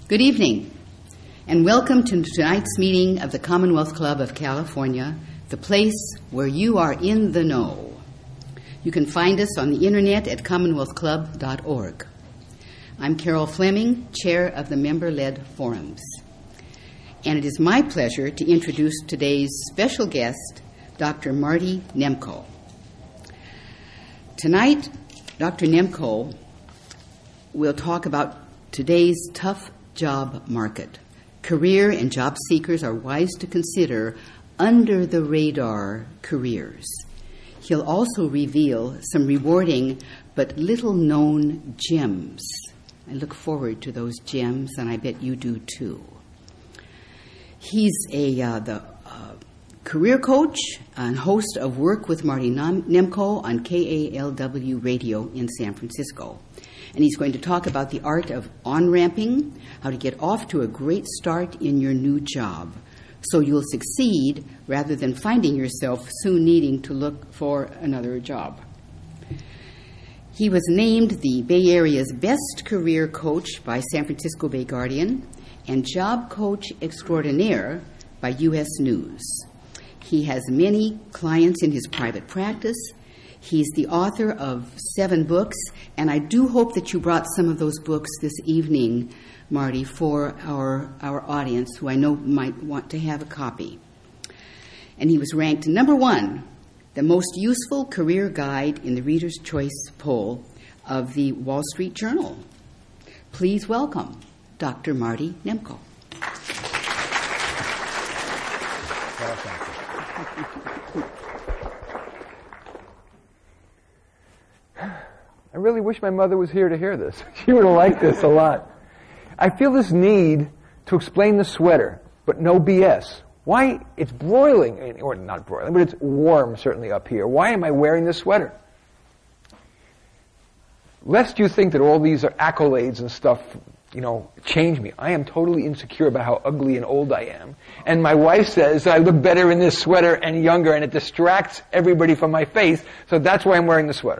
Good evening, and welcome to tonight's meeting of the Commonwealth Club of California, the place where you are in the know. You can find us on the internet at commonwealthclub.org. I'm Carol Fleming, chair of the member-led forums. And it is my pleasure to introduce today's special guest, Dr. Marty Nemko. Tonight, Dr. Nemko will talk about today's tough job market. Career and job seekers are wise to consider under-the-radar careers. He'll also reveal some rewarding but little-known gems. I look forward to those gems, and I bet you do too. He's the career coach and host of Work with Marty Nemko on KALW Radio in San Francisco. And he's going to talk about the art of on-ramping, how to get off to a great start in your new job, so you'll succeed rather than finding yourself soon needing to look for another job. He was named the Bay Area's best career coach by San Francisco Bay Guardian and job coach extraordinaire by U.S. News. He has many clients in his private practice. He's the author of 7 books, and I do hope that you brought some of those books this evening, Marty, for our audience, who I know might want to have a copy. And he was ranked number 1, the most useful career guide in the Reader's Choice poll of the Wall Street Journal. Please welcome Dr. Marty Nemko. I really wish my mother was here to hear this. She would have liked this a lot. I feel this need to explain the sweater, but no BS. Why? It's broiling, or not broiling, but it's warm certainly up here. Why am I wearing this sweater? Lest you think that all these are accolades and stuff, change me. I am totally insecure about how ugly and old I am. And my wife says I look better in this sweater and younger, and it distracts everybody from my face, so that's why I'm wearing the sweater.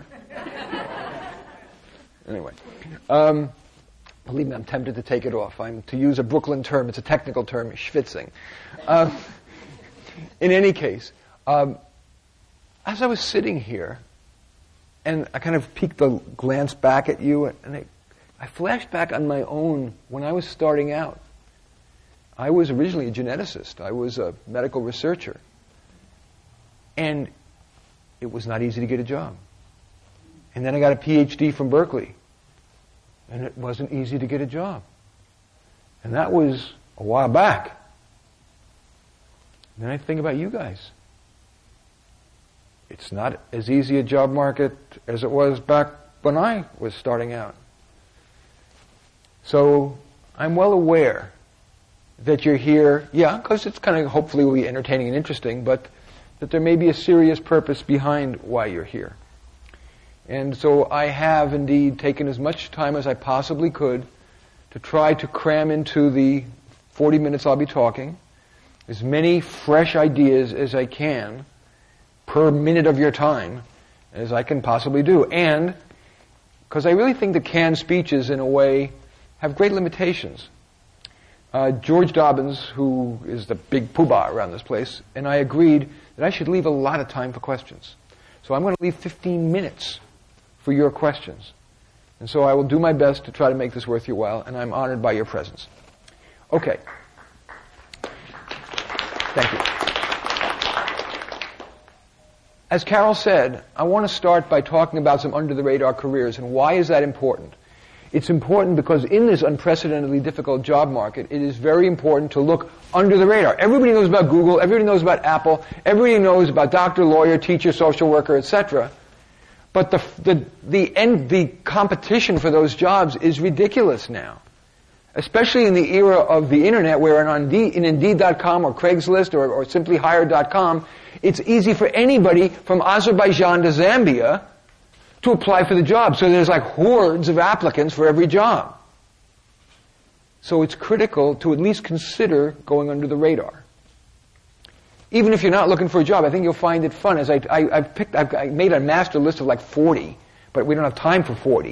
Anyway, believe me, I'm tempted to take it off. To use a Brooklyn term, it's a technical term, schwitzing. In any case, as I was sitting here, and I kind of peeked a glance back at you, and I flashed back on my own when I was starting out. I was originally a geneticist. I was a medical researcher. And it was not easy to get a job. And then I got a PhD from Berkeley. And it wasn't easy to get a job. And that was a while back. And then I think about you guys. It's not as easy a job market as it was back when I was starting out. So I'm well aware that you're here, because it's kind of hopefully will be entertaining and interesting, but that there may be a serious purpose behind why you're here. And so I have indeed taken as much time as I possibly could to try to cram into the 40 minutes I'll be talking as many fresh ideas as I can per minute of your time as I can possibly do. And because I really think the canned speeches, in a way, have great limitations. George Dobbins, who is the big poobah around this place, and I agreed that I should leave a lot of time for questions. So I'm going to leave 15 minutes for your questions. And so I will do my best to try to make this worth your while, and I'm honored by your presence. Okay. Thank you. As Carol said, I want to start by talking about some under-the-radar careers, and why is that important? It's important because in this unprecedentedly difficult job market, it is very important to look under the radar. Everybody knows about Google, everybody knows about Apple, everybody knows about doctor, lawyer, teacher, social worker, etc. But the competition for those jobs is ridiculous now. Especially in the era of the internet, where in Indeed.com or Craigslist or simply Hire.com, it's easy for anybody from Azerbaijan to Zambia to apply for the job. So there's like hordes of applicants for every job. So it's critical to at least consider going under the radar. Even if you're not looking for a job, I think you'll find it fun. As I made a master list of like 40, but we don't have time for 40.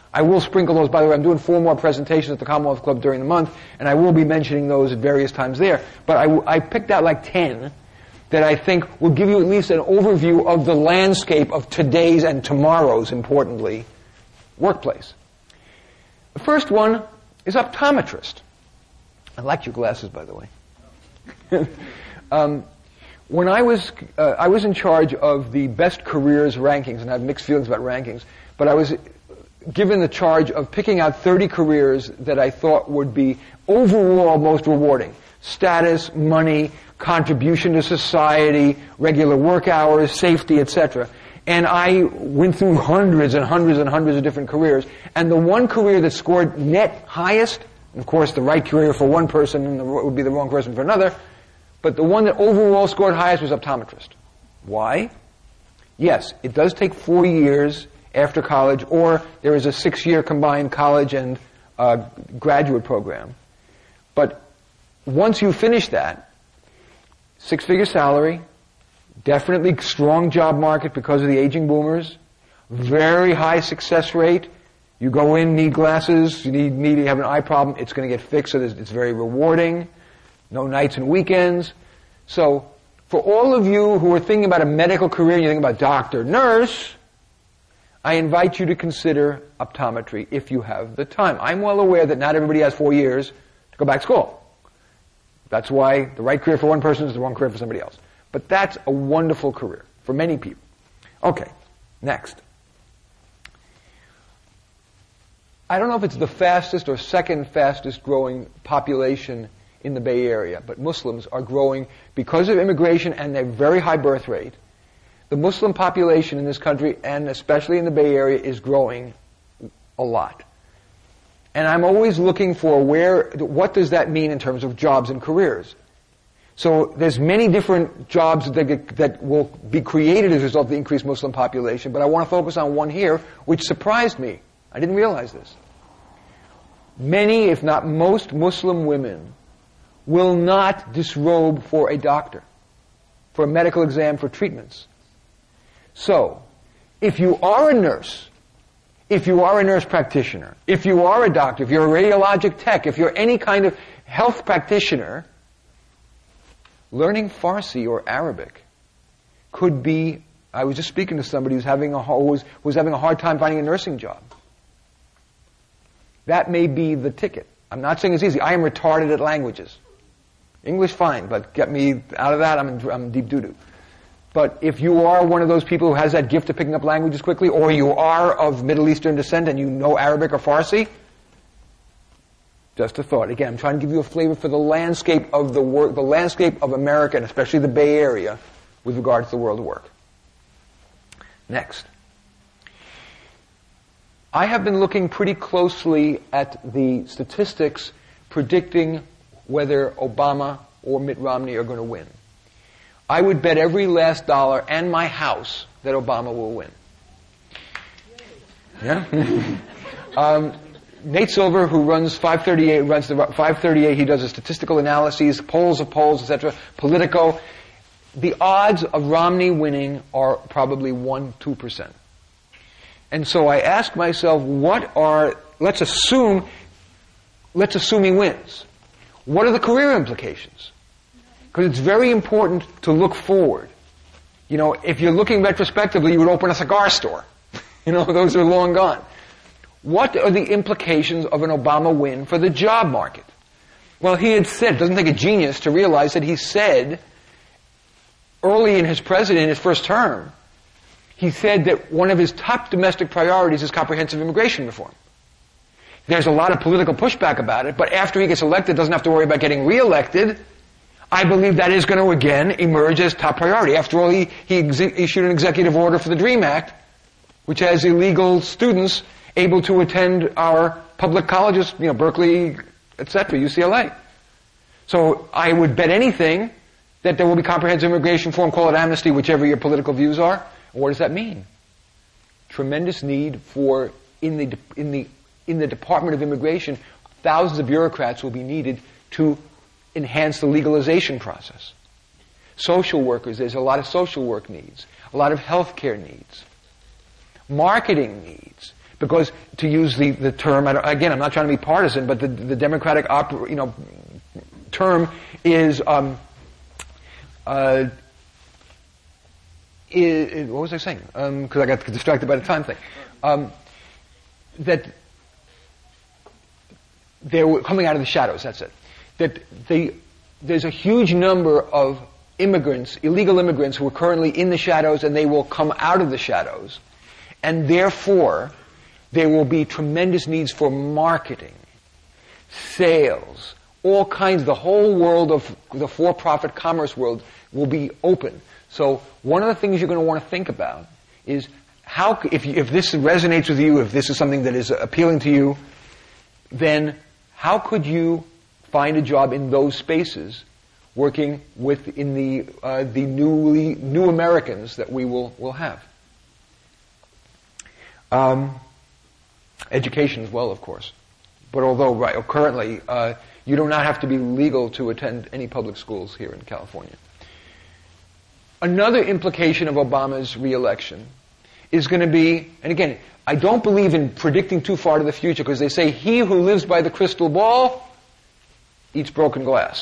I will sprinkle those. By the way, I'm doing 4 more presentations at the Commonwealth Club during the month, and I will be mentioning those at various times there. But I picked out like 10 that I think will give you at least an overview of the landscape of today's and tomorrow's, importantly, workplace. The first one is optometrist. I like your glasses, by the way. When I was in charge of the best careers rankings, and I have mixed feelings about rankings, but I was given the charge of picking out 30 careers that I thought would be overall most rewarding. Status, money, contribution to society, regular work hours, safety, etc. And I went through hundreds and hundreds and hundreds of different careers, and the one career that scored net highest, and of course the right career for one person would be the wrong person for another, but the one that overall scored highest was optometrist. Why? Yes, it does take 4 years after college, or there is a 6-year combined college and graduate program. But once you finish that, 6-figure salary, definitely strong job market because of the aging boomers, very high success rate. You go in, need glasses, you have an eye problem, it's going to get fixed, so it's very rewarding. No nights and weekends. So, for all of you who are thinking about a medical career, and you think about doctor, nurse, I invite you to consider optometry if you have the time. I'm well aware that not everybody has 4 years to go back to school. That's why the right career for one person is the wrong career for somebody else. But that's a wonderful career for many people. Okay, next. I don't know if it's the fastest or second fastest growing population in the Bay Area, but Muslims are growing because of immigration and their very high birth rate. The Muslim population in this country, and especially in the Bay Area, is growing a lot. And I'm always looking for what does that mean in terms of jobs and careers. So there's many different jobs that will be created as a result of the increased Muslim population, but I want to focus on one here, which surprised me. I didn't realize this. Many, if not most, Muslim women will not disrobe for a doctor, for a medical exam, for treatments. So, if you are a nurse, if you are a nurse practitioner, if you are a doctor, if you're a radiologic tech, if you're any kind of health practitioner, learning Farsi or Arabic could be, I was just speaking to somebody who's having a hard time finding a nursing job. That may be the ticket. I'm not saying it's easy. I am retarded at languages. English, fine, but get me out of that, I'm deep doo-doo. But if you are one of those people who has that gift of picking up languages quickly, or you are of Middle Eastern descent and you know Arabic or Farsi, just a thought. Again, I'm trying to give you a flavor for the landscape of the landscape of America, and especially the Bay Area, with regard to the world of work. Next. I have been looking pretty closely at the statistics predicting whether Obama or Mitt Romney are going to win. I would bet every last dollar and my house that Obama will win. Yeah? Nate Silver, who runs 538, he does a statistical analyses, polls of polls, etc., Politico. The odds of Romney winning are probably 1-2%. And so I ask myself, let's assume he wins. What are the career implications? Because it's very important to look forward. You know, if you're looking retrospectively, you would open a cigar store. You know, those are long gone. What are the implications of an Obama win for the job market? Well, he had said, it doesn't take a genius to realize that he said, early in his first term, he said that one of his top domestic priorities is comprehensive immigration reform. There's a lot of political pushback about it, but after he gets elected, doesn't have to worry about getting reelected. I believe that is going to again emerge as top priority. After all, he issued an executive order for the DREAM Act, which has illegal students able to attend our public colleges, Berkeley, etc., UCLA. So I would bet anything that there will be comprehensive immigration reform, call it amnesty, whichever your political views are. And what does that mean? Tremendous need for, in the Department of Immigration, thousands of bureaucrats will be needed to enhance the legalization process. Social workers, there's a lot of social work needs, a lot of healthcare needs, marketing needs, Because, to use the term, again, I'm not trying to be partisan, but the Democratic term is, what was I saying? Because I got distracted by the time thing. That they were coming out of the shadows, that's it. That there's a huge number of immigrants, illegal immigrants, who are currently in the shadows, and they will come out of the shadows. And therefore, there will be tremendous needs for marketing, sales, all kinds. The whole world of the for-profit commerce world will be open. So one of the things you're going to want to think about is how, if this resonates with you, if this is something that is appealing to you, then how could you find a job in those spaces, working in the new Americans that we will have. Education as well, of course. But although currently you do not have to be legal to attend any public schools here in California. Another implication of Obama's re-election is going to be, and again, I don't believe in predicting too far to the future, because they say he who lives by the crystal ball eats broken glass.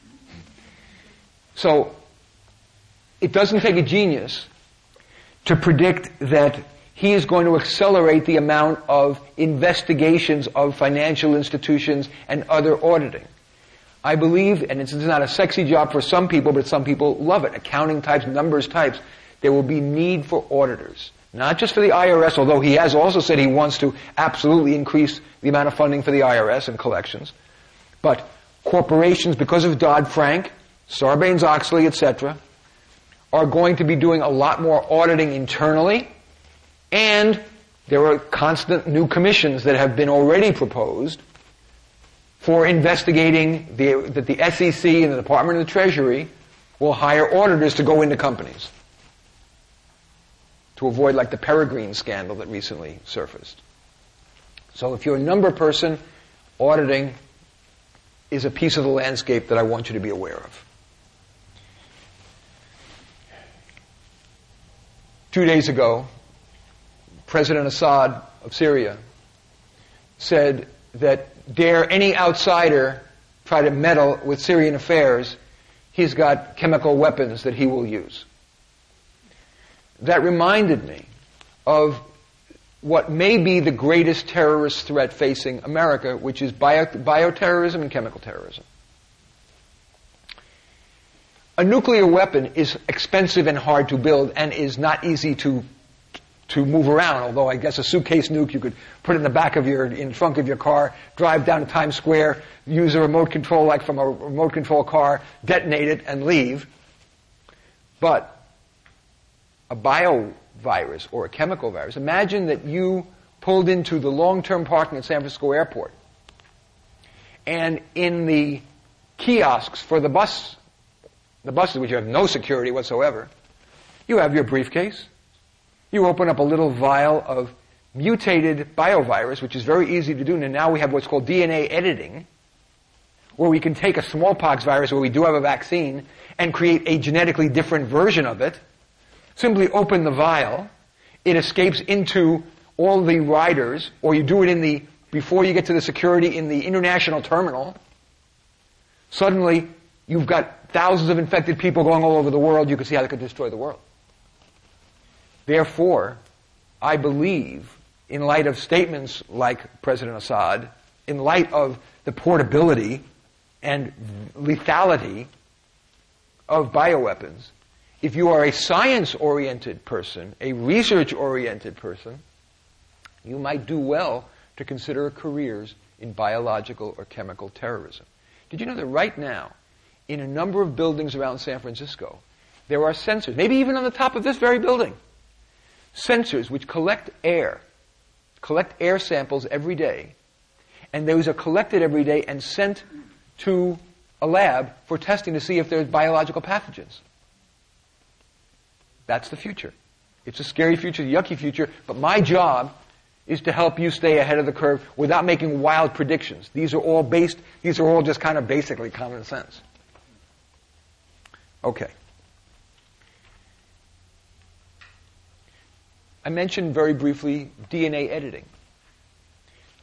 So it doesn't take a genius to predict that he is going to accelerate the amount of investigations of financial institutions and other auditing. I believe, and this is not a sexy job for some people, but some people love it, accounting types, numbers types, there will be need for auditors. Not just for the IRS, although he has also said he wants to absolutely increase the amount of funding for the IRS and collections. But corporations, because of Dodd-Frank, Sarbanes-Oxley, etc., are going to be doing a lot more auditing internally, and there are constant new commissions that have been already proposed for investigating that the SEC and the Department of the Treasury will hire auditors to go into companies to avoid like the Peregrine scandal that recently surfaced. So if you're a number person, auditing is a piece of the landscape that I want you to be aware of. 2 days ago, President Assad of Syria said that dare any outsider try to meddle with Syrian affairs, he's got chemical weapons that he will use. That reminded me of what may be the greatest terrorist threat facing America, which is bioterrorism and chemical terrorism. A nuclear weapon is expensive and hard to build and is not easy to move around, although I guess a suitcase nuke you could put in the trunk of your car, drive down to Times Square, use a remote control like from a remote control car, detonate it and leave. But a biovirus or a chemical virus, imagine that you pulled into the long-term parking at San Francisco Airport, and in the kiosks for the buses, which have no security whatsoever, you have your briefcase. You open up a little vial of mutated biovirus, which is very easy to do, and now we have what's called DNA editing, where we can take a smallpox virus where we do have a vaccine and create a genetically different version of it. Simply open the vial, it escapes into all the riders, or you do it before you get to the security in the international terminal. Suddenly, you've got thousands of infected people going all over the world. You can see how they could destroy the world. Therefore, I believe, in light of statements like President Assad, in light of the portability and lethality of bioweapons, if you are a science-oriented person, a research-oriented person, you might do well to consider careers in biological or chemical terrorism. Did you know that right now, in a number of buildings around San Francisco, there are sensors, maybe even on the top of this very building, sensors which collect air samples every day, and those are collected every day and sent to a lab for testing to see if there's biological pathogens. That's the future. It's a scary future, a yucky future, but my job is to help you stay ahead of the curve without making wild predictions. These are all just kind of basically common sense. Okay. I mentioned very briefly DNA editing.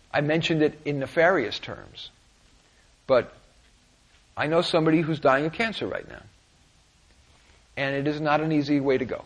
I mentioned it in nefarious terms, but I know somebody who's dying of cancer right now. And it is not an easy way to go.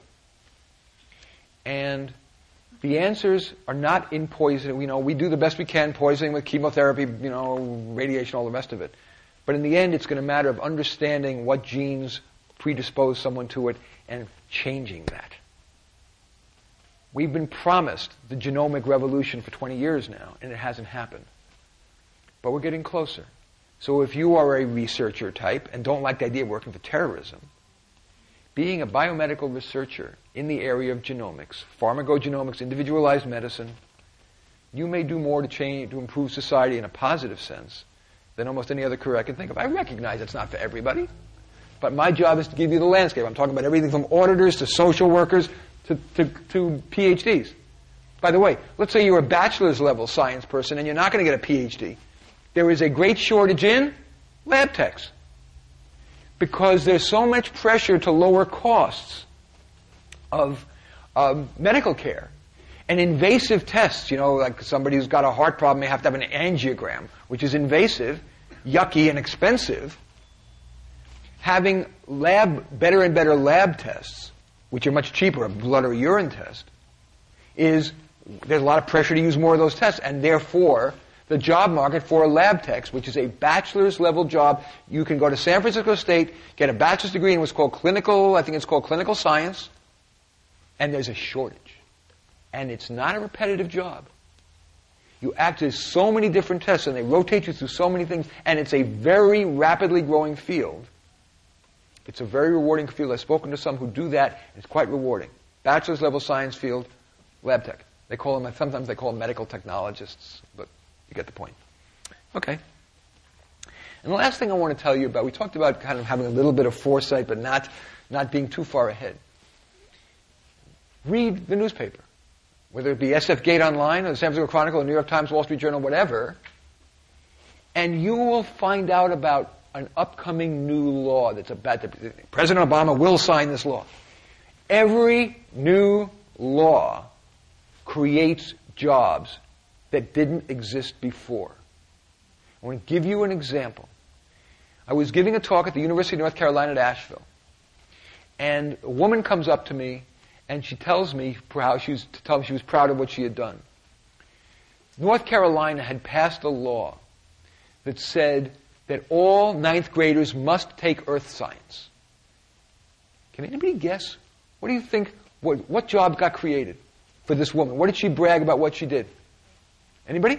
And the answers are not in poisoning. We do the best we can, poisoning with chemotherapy, radiation, all the rest of it. But in the end, it's going to matter of understanding what genes predispose someone to it and changing that. We've been promised the genomic revolution for 20 years now, and it hasn't happened. But we're getting closer. So if you are a researcher type and don't like the idea of working for terrorism, being a biomedical researcher in the area of genomics, pharmacogenomics, individualized medicine, you may do more to improve society in a positive sense than almost any other career I can think of. I recognize it's not for everybody, but my job is to give you the landscape. I'm talking about everything from auditors to social workers to PhDs. By the way, let's say you're a bachelor's level science person and you're not going to get a PhD. There is a great shortage in lab techs because there's so much pressure to lower costs of medical care. And invasive tests, like somebody who's got a heart problem may have to have an angiogram, which is invasive, yucky, and expensive. Having better and better lab tests, which are much cheaper, a blood or urine test, there's a lot of pressure to use more of those tests, and therefore the job market for a lab tech, which is a bachelor's level job, you can go to San Francisco State, get a bachelor's degree in what's called clinical science, and there's a shortage. And it's not a repetitive job. You access so many different tests, and they rotate you through so many things, and it's a very rapidly growing field. It's a very rewarding field. I've spoken to some who do that, and it's quite rewarding. Bachelor's level science field, lab tech. Sometimes they call them medical technologists, but you get the point. Okay. And the last thing I want to tell you about, we talked about kind of having a little bit of foresight, but not being too far ahead. Read the newspaper. Whether it be SF Gate Online or the San Francisco Chronicle, the New York Times, Wall Street Journal, whatever, and you will find out about an upcoming new law that's about President Obama will sign this law. Every new law creates jobs that didn't exist before. I want to give you an example. I was giving a talk at the University of North Carolina at Asheville, and a woman comes up to me and she tells me she was proud of what she had done. North Carolina had passed a law that said that all ninth graders must take earth science. Can anybody guess? What do you think? What job got created for this woman? What did she brag about what she did? Anybody?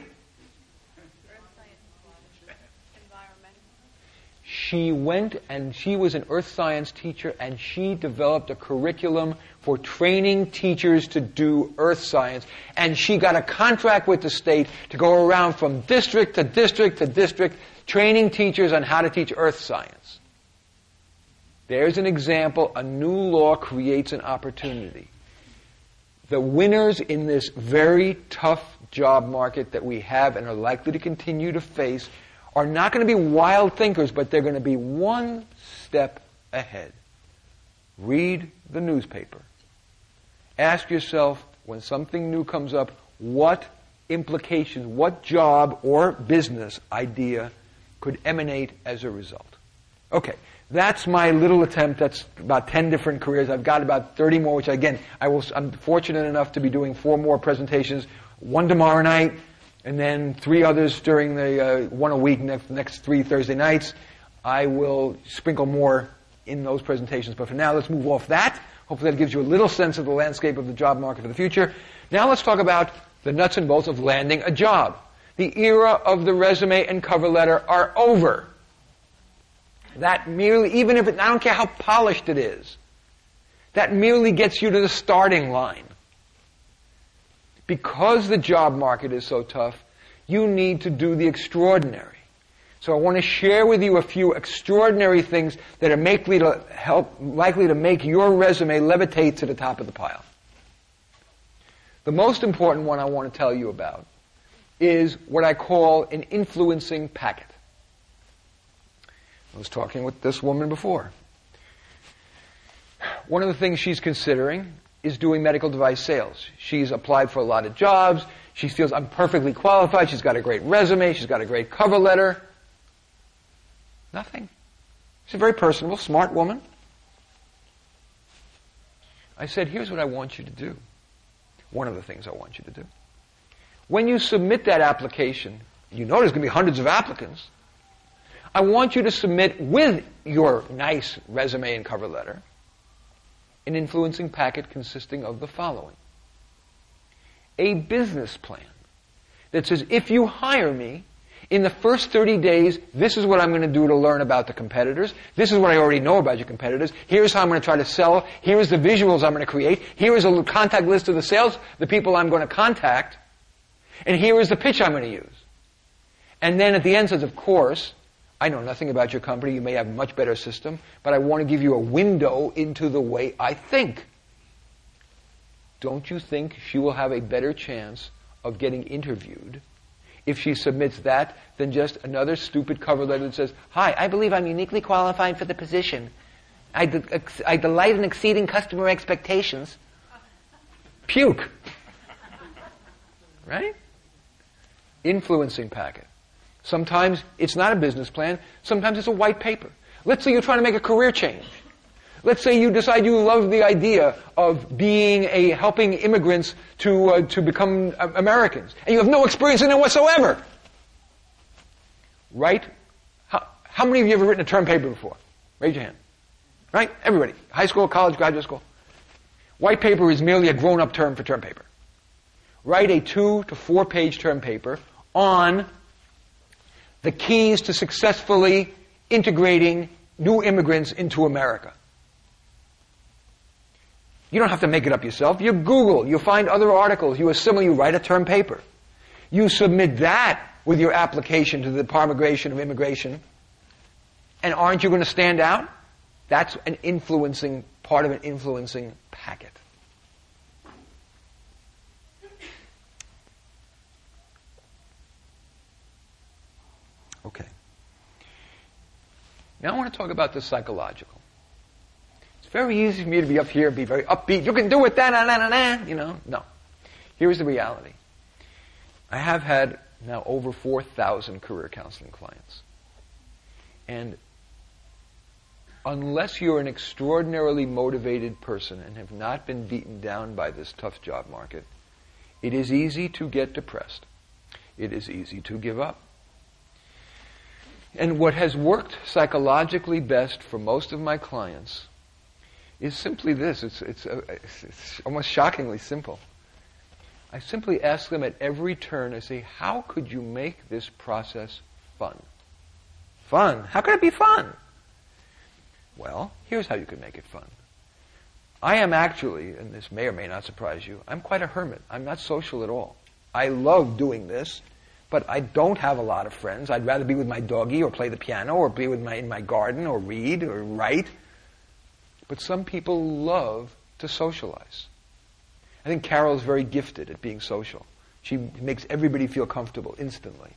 She went and she was an earth science teacher, and she developed a curriculum for training teachers to do earth science. And she got a contract with the state to go around from district to district to district, training teachers on how to teach earth science. There's an example. A new law creates an opportunity. The winners in this very tough job market that we have and are likely to continue to face are not going to be wild thinkers, but they're going to be one step ahead. Read the newspaper. Ask yourself, when something new comes up, what implications, what job or business idea could emanate as a result. Okay, that's my little attempt. That's about 10 different careers. I've got about 30 more, which again, I'm fortunate enough to be doing 4 more presentations, one tomorrow night, and then 3 others during the one a week, next 3 Thursday nights. I will sprinkle more in those presentations. But for now, let's move off that. Hopefully that gives you a little sense of the landscape of the job market for the future. Now let's talk about the nuts and bolts of landing a job. The era of the resume and cover letter are over. That merely, even if I don't care how polished it is, that merely gets you to the starting line. Because the job market is so tough, you need to do the extraordinary. So I want to share with you a few extraordinary things that are likely to make your resume levitate to the top of the pile. The most important one I want to tell you about is what I call an influencing packet. I was talking with this woman before. One of the things she's considering is doing medical device sales. She's applied for a lot of jobs. She feels I'm perfectly qualified. She's got a great resume. She's got a great cover letter. Nothing. She's a very personable, smart woman. I said, here's what I want you to do. One of the things I want you to do. When you submit that application, you know there's going to be hundreds of applicants. I want you to submit with your nice resume and cover letter an influencing packet consisting of the following. A business plan that says, if you hire me, in the first 30 days, this is what I'm going to do to learn about the competitors. This is what I already know about your competitors. Here's how I'm going to try to sell. Here's the visuals I'm going to create. Here is a contact list of the people I'm going to contact. And here is the pitch I'm going to use. And then at the end says, of course, I know nothing about your company. You may have a much better system, but I want to give you a window into the way I think. Don't you think she will have a better chance of getting interviewed if she submits that than just another stupid cover letter that says, hi, I believe I'm uniquely qualified for the position. I delight in exceeding customer expectations. Puke. Right? Influencing packet. Sometimes it's not a business plan. Sometimes it's a white paper. Let's say you're trying to make a career change. Let's say you decide you love the idea of helping immigrants to become Americans, and you have no experience in it whatsoever. Right? How many of you have ever written a term paper before? Raise your hand. Right? Everybody. High school, college, graduate school. White paper is merely a grown-up term for term paper. Write a 2 to 4 page term paper on the keys to successfully integrating new immigrants into America. You don't have to make it up yourself. You Google, you find other articles, you assimilate, you write a term paper. You submit that with your application to the Department of Immigration, and aren't you going to stand out? That's part of an influencing packet. Okay. Now I want to talk about the psychological. It's very easy for me to be up here and be very upbeat. You can do it, No. Here's the reality. I have had now over 4,000 career counseling clients. And unless you're an extraordinarily motivated person and have not been beaten down by this tough job market, it is easy to get depressed. It is easy to give up. And what has worked psychologically best for most of my clients is simply this. It's almost shockingly simple. I simply ask them at every turn, I say, how could you make this process fun? Fun? How could it be fun? Well, here's how you can make it fun. I am actually, and this may or may not surprise you, I'm quite a hermit. I'm not social at all. I love doing this, but I don't have a lot of friends. I'd rather be with my doggie or play the piano or be in my garden or read or write. But some people love to socialize. I think Carol's very gifted at being social. She makes everybody feel comfortable instantly.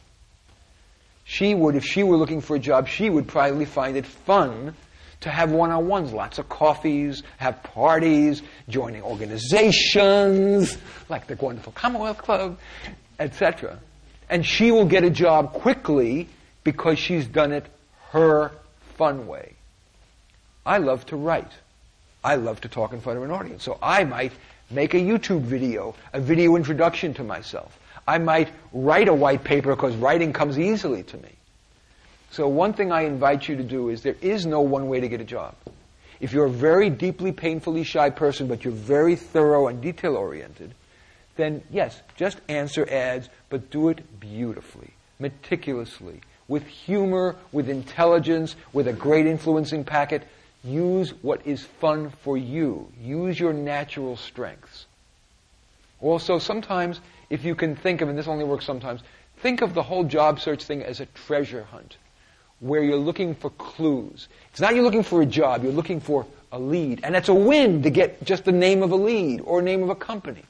She would, if she were looking for a job, she would probably find it fun to have one-on-ones, lots of coffees, have parties, joining organizations, like the wonderful Commonwealth Club, etc. And she will get a job quickly because she's done it her fun way. I love to write. I love to talk in front of an audience. So I might make a YouTube video, a video introduction to myself. I might write a white paper because writing comes easily to me. So one thing I invite you to do is there is no one way to get a job. If you're a very deeply, painfully shy person, but you're very thorough and detail-oriented, then yes, just answer ads, but do it beautifully, meticulously, with humor, with intelligence, with a great influencing packet. Use what is fun for you. Use your natural strengths. Also, sometimes, if you can think of, and this only works sometimes, think of the whole job search thing as a treasure hunt, where you're looking for clues. It's not you're looking for a job, you're looking for a lead. And it's a win to get just the name of a lead or name of a company.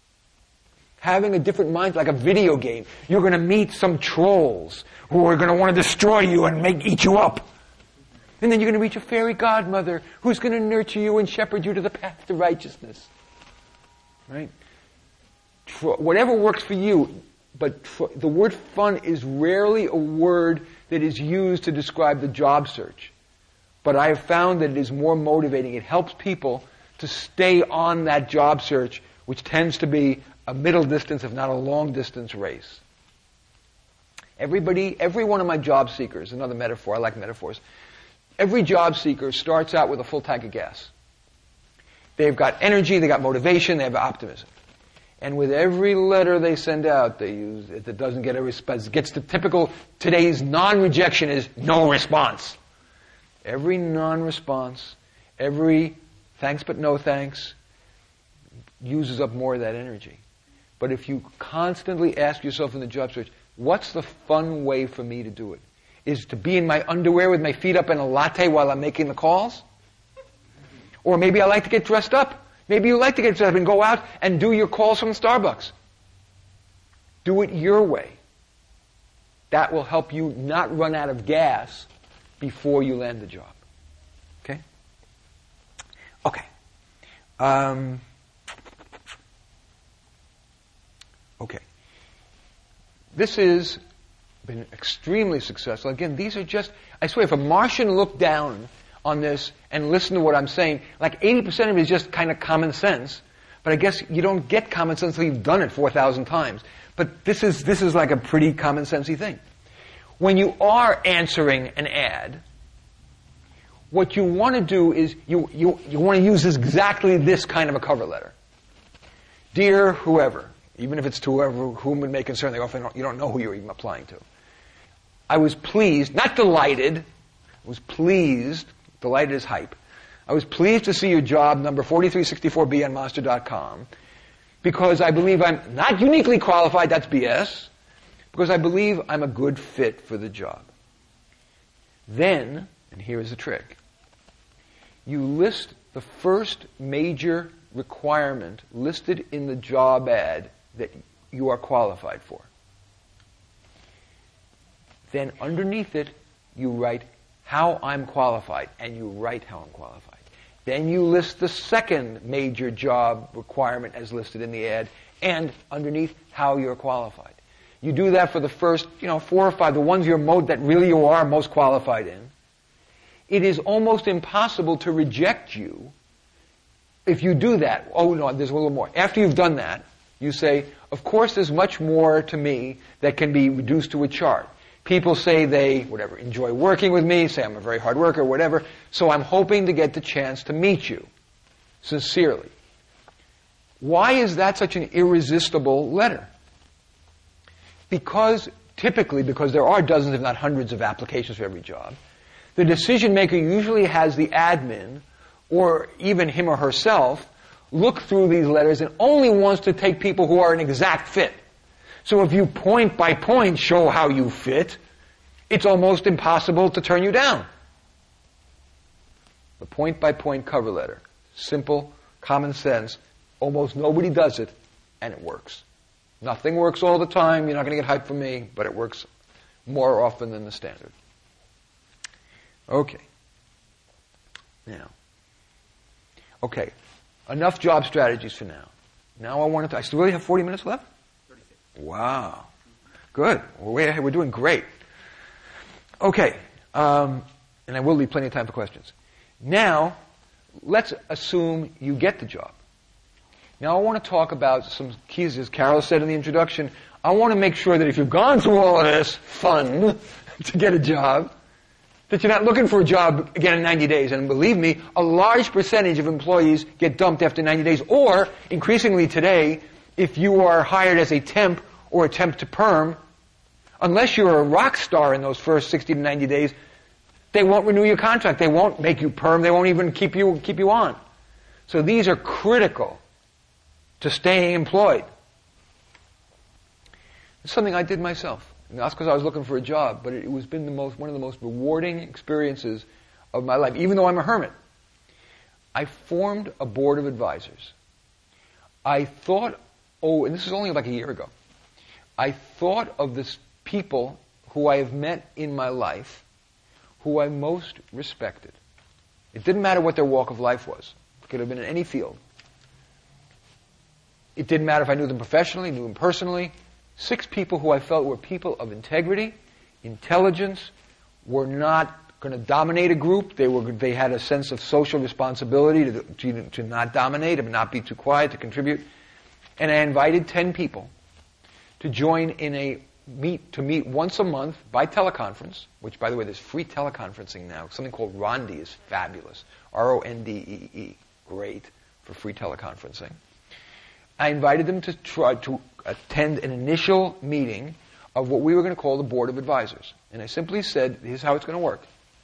Having a different mind, like a video game. You're going to meet some trolls who are going to want to destroy you and eat you up. And then you're going to reach a fairy godmother who's going to nurture you and shepherd you to the path to righteousness. Right? whatever works for you, but the word fun is rarely a word that is used to describe the job search. But I have found that it is more motivating. It helps people to stay on that job search, which tends to be a middle distance, if not a long distance race. Every one of my job seekers, another metaphor, I like metaphors, every job seeker starts out with a full tank of gas. They've got energy, they've got motivation, they have optimism. And with every letter they send out, they use it that doesn't get a response. It gets the typical, today's non-rejection is no response. Every non-response, every thanks but no thanks, uses up more of that energy. But if you constantly ask yourself in the job search, what's the fun way for me to do it? Is to be in my underwear with my feet up in a latte while I'm making the calls? Or maybe I like to get dressed up. Maybe you like to get dressed up and go out and do your calls from Starbucks. Do it your way. That will help you not run out of gas before you land the job. Okay? Okay. Okay. This has been extremely successful. Again, these are just, I swear, if a Martian looked down on this and listened to what I'm saying, like 80% of it is just kind of common sense. But I guess you don't get common sense until you've done it 4,000 times. But this is like a pretty common sensey thing. When you are answering an ad, what you want to do is you want to use exactly this kind of a cover letter. Dear whoever, even if it's to whom it may concern, you don't know who you're even applying to. I was pleased, not delighted, I was pleased, delighted is hype. I was pleased to see your job number 4364B on Monster.com because I believe I'm not uniquely qualified, that's BS, because I believe I'm a good fit for the job. Then, and here is the trick, you list the first major requirement listed in the job ad that you are qualified for. Then underneath it, you write how I'm qualified, and you write how I'm qualified. Then you list the second major job requirement as listed in the ad, and underneath how you're qualified. You do that for the first, 4 or 5, the ones that really you are most qualified in. It is almost impossible to reject you if you do that. Oh no, there's a little more. After you've done that, you say, of course there's much more to me that can be reduced to a chart. People say they, enjoy working with me, say I'm a very hard worker, whatever, so I'm hoping to get the chance to meet you, sincerely. Why is that such an irresistible letter? Typically, because there are dozens, if not hundreds, of applications for every job, the decision maker usually has the admin, or even him or herself, look through these letters and only wants to take people who are an exact fit. So if you point by point show how you fit, it's almost impossible to turn you down. The point by point cover letter. Simple, common sense. Almost nobody does it, and it works. Nothing works all the time. You're not going to get hype from me, but it works more often than the standard. Okay. Now. Okay. Enough job strategies for now. Now I still really have 40 minutes left? 36. Wow. Good. We're way ahead. We're doing great. Okay. And I will leave plenty of time for questions. Now, let's assume you get the job. Now I want to talk about some keys, as Carol said in the introduction. I want to make sure that if you've gone through all of this fun to get a job, that you're not looking for a job again in 90 days. And believe me, a large percentage of employees get dumped after 90 days. Or, increasingly today, if you are hired as a temp or a temp to perm, unless you're a rock star in those first 60 to 90 days, they won't renew your contract. They won't make you perm. They won't even keep you on. So these are critical to staying employed. It's something I did myself. Not because I was looking for a job, but it was been one of the most rewarding experiences of my life, even though I'm a hermit. I formed a board of advisors. I thought, and this is only like a year ago, I thought of this people who I have met in my life who I most respected. It didn't matter what their walk of life was. It could have been in any field. It didn't matter if I knew them professionally, knew them personally. 6 people who I felt were people of integrity, intelligence, were not going to dominate a group. They had a sense of social responsibility to not dominate and not be too quiet, to contribute. And I invited 10 people to join in to meet once a month by teleconference, which, by the way, there's free teleconferencing now. Something called Rondee is fabulous. RONDEE. Great for free teleconferencing. I invited them to try to attend an initial meeting of what we were going to call the Board of Advisors. And I simply said, here's how it's going to work.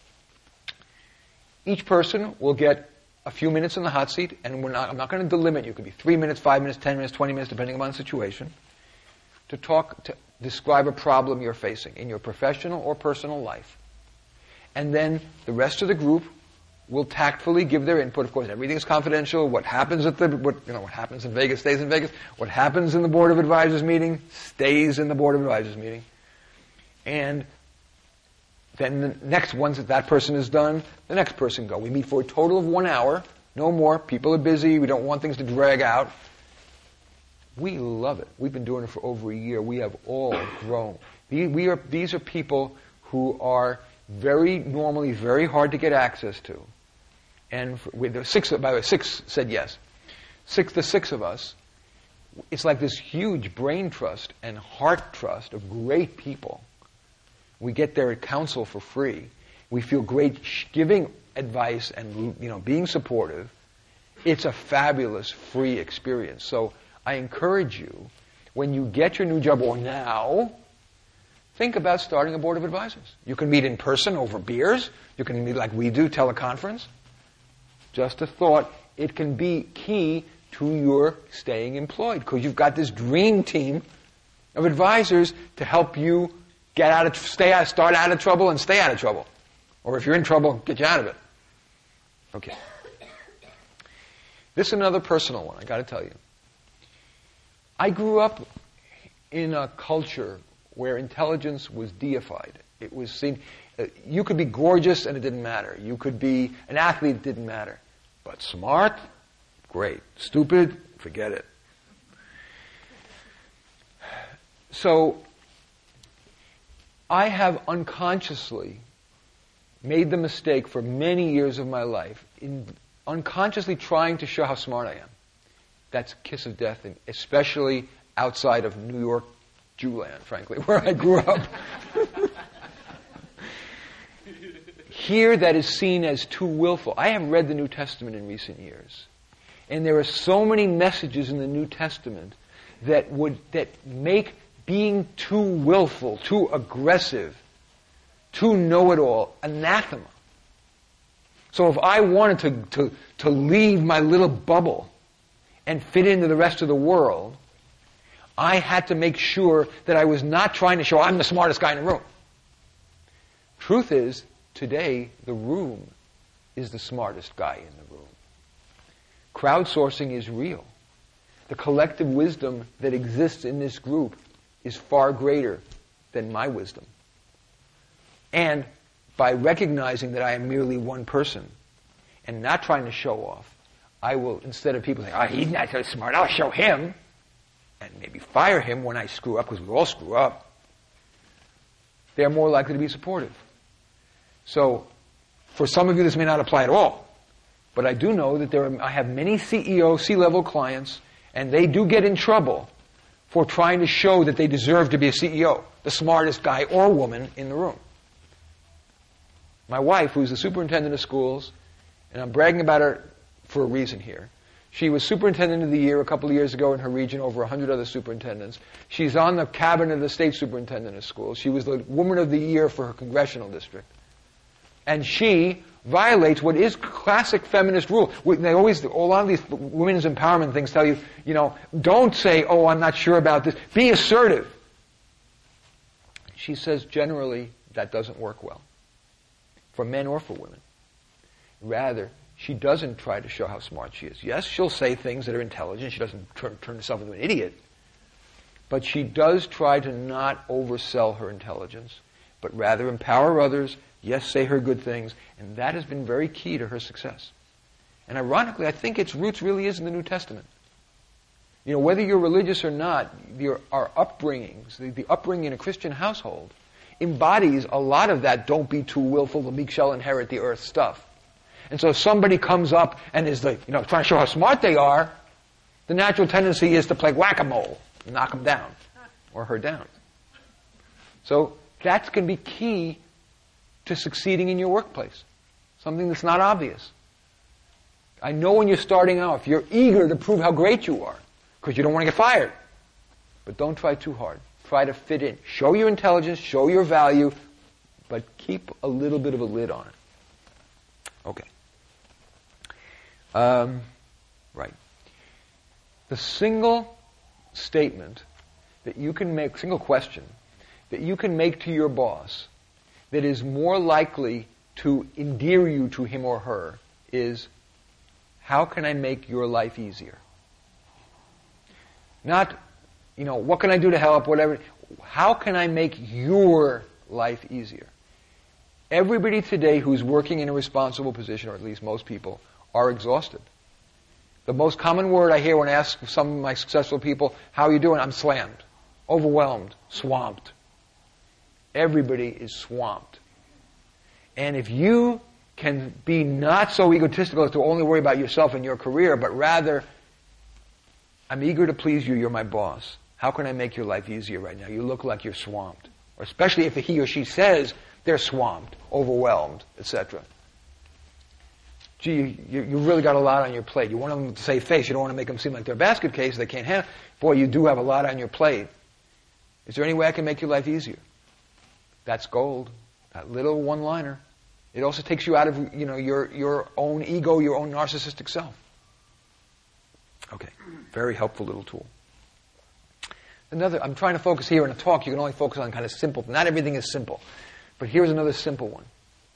Each person will get a few minutes in the hot seat, and I'm not going to delimit you. It could be 3 minutes, 5 minutes, 10 minutes, 20 minutes, depending upon the situation, to describe a problem you're facing in your professional or personal life. And then the rest of the group will tactfully give their input. Of course, everything's confidential. What happens what happens in Vegas stays in Vegas. What happens in the Board of Advisors meeting stays in the Board of Advisors meeting. And then the next, once that person is done, the next person go. We meet for a total of 1 hour, no more. People are busy. We don't want things to drag out. We love it. We've been doing it for over a year. We have all grown. These are people who are normally very hard to get access to. And the 6, by the way, 6 said yes. The 6 of us, it's like this huge brain trust and heart trust of great people. We get their counsel for free. We feel great giving advice and being supportive. It's a fabulous free experience. So I encourage you, when you get your new job or now, think about starting a Board of Advisors. You can meet in person over beers. You can meet like we do, teleconference. Just a thought. It can be key to your staying employed because you've got this dream team of advisors to help you start out of trouble and stay out of trouble. Or if you're in trouble, get you out of it. Okay. This is another personal one, I got to tell you. I grew up in a culture where intelligence was deified. It was seen. You could be gorgeous and it didn't matter. You could be an athlete, it didn't matter. But smart, great. Stupid, forget it. So I have unconsciously made the mistake for many years of my life in unconsciously trying to show how smart I am. That's a kiss of death, and especially outside of New York Jewland, frankly, where I grew up. Here, that is seen as too willful. I have read the New Testament in recent years, and there are so many messages in the New Testament that make being too willful, too aggressive, too know-it-all anathema. So if I wanted to leave my little bubble and fit into the rest of the world, I had to make sure that I was not trying to show I'm the smartest guy in the room. Truth is, today, the room is the smartest guy in the room. Crowdsourcing is real. The collective wisdom that exists in this group is far greater than my wisdom. And by recognizing that I am merely one person and not trying to show off, I will, instead of people saying, he's not so smart, I'll show him, and maybe fire him when I screw up, because we all screw up, they're more likely to be supportive. So, for some of you this may not apply at all, but I do know that I have many CEO, C-level clients, and they do get in trouble for trying to show that they deserve to be a CEO, the smartest guy or woman in the room. My wife, who's the superintendent of schools, and I'm bragging about her for a reason here. She was superintendent of the year a couple of years ago in her region, over 100 other superintendents. She's on the cabinet of the state superintendent of schools. She was the woman of the year for her congressional district. And she violates what is classic feminist rule. They always, a lot of these women's empowerment things tell you, don't say, I'm not sure about this. Be assertive. She says generally that doesn't work well, for men or for women. Rather, she doesn't try to show how smart she is. Yes, she'll say things that are intelligent. She doesn't turn herself into an idiot. But she does try to not oversell her intelligence, but rather empower others, yes, say her good things, and that has been very key to her success. And ironically, I think its roots really is in the New Testament. Whether you're religious or not, our upbringings, the upbringing in a Christian household, embodies a lot of that don't be too willful, the meek shall inherit the earth stuff. And so if somebody comes up and is trying to show how smart they are, the natural tendency is to play whack-a-mole and knock them down or her down. So that's going to be key to succeeding in your workplace. Something that's not obvious. I know when you're starting out, if you're eager to prove how great you are, because you don't want to get fired. But don't try too hard. Try to fit in. Show your intelligence, show your value, but keep a little bit of a lid on it. Okay. Right. The single statement that you can make, single question, that you can make to your boss that is more likely to endear you to him or her is, how can I make your life easier? Not, what can I do to help, whatever. How can I make your life easier? Everybody today who's working in a responsible position, or at least most people, are exhausted. The most common word I hear when I ask some of my successful people, how are you doing? I'm slammed, overwhelmed, swamped. Everybody is swamped. And if you can be not so egotistical as to only worry about yourself and your career, but rather, I'm eager to please you, you're my boss. How can I make your life easier right now? You look like you're swamped. Or especially if he or she says they're swamped, overwhelmed, etc. Gee, you really got a lot on your plate. You want them to save face. You don't want to make them seem like they're a basket case they can't handle. Boy, you do have a lot on your plate. Is there any way I can make your life easier? That's gold. That little one-liner. It also takes you out of your own ego, your own narcissistic self. Okay, very helpful little tool. I'm trying to focus here in a talk. You can only focus on kind of simple. Not everything is simple. But here's another simple one.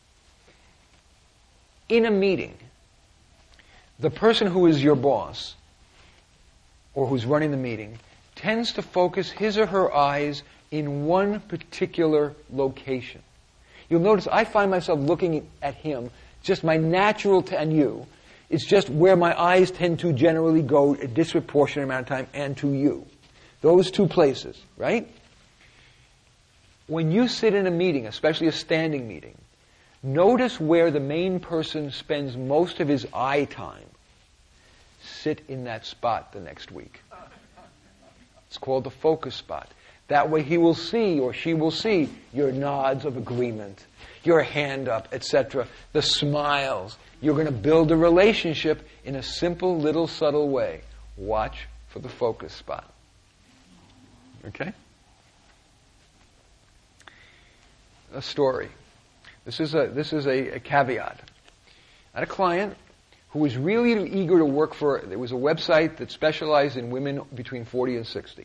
In a meeting, the person who is your boss, or who's running the meeting, tends to focus his or her eyes in one particular location. You'll notice I find myself looking at him, just my natural, and you, it's just where my eyes tend to generally go a disproportionate amount of time, and to you. Those two places, right? When you sit in a meeting, especially a standing meeting, notice where the main person spends most of his eye time. Sit in that spot the next week. It's called the focus spot. That way he will see, or she will see, your nods of agreement, your hand up, etc., the smiles. You're going to build a relationship in a simple, little, subtle way. Watch for the focus spot. Okay? A story. This is a caveat. I had a client who was really eager to work for, there was a website that specialized in women between 40 and 60.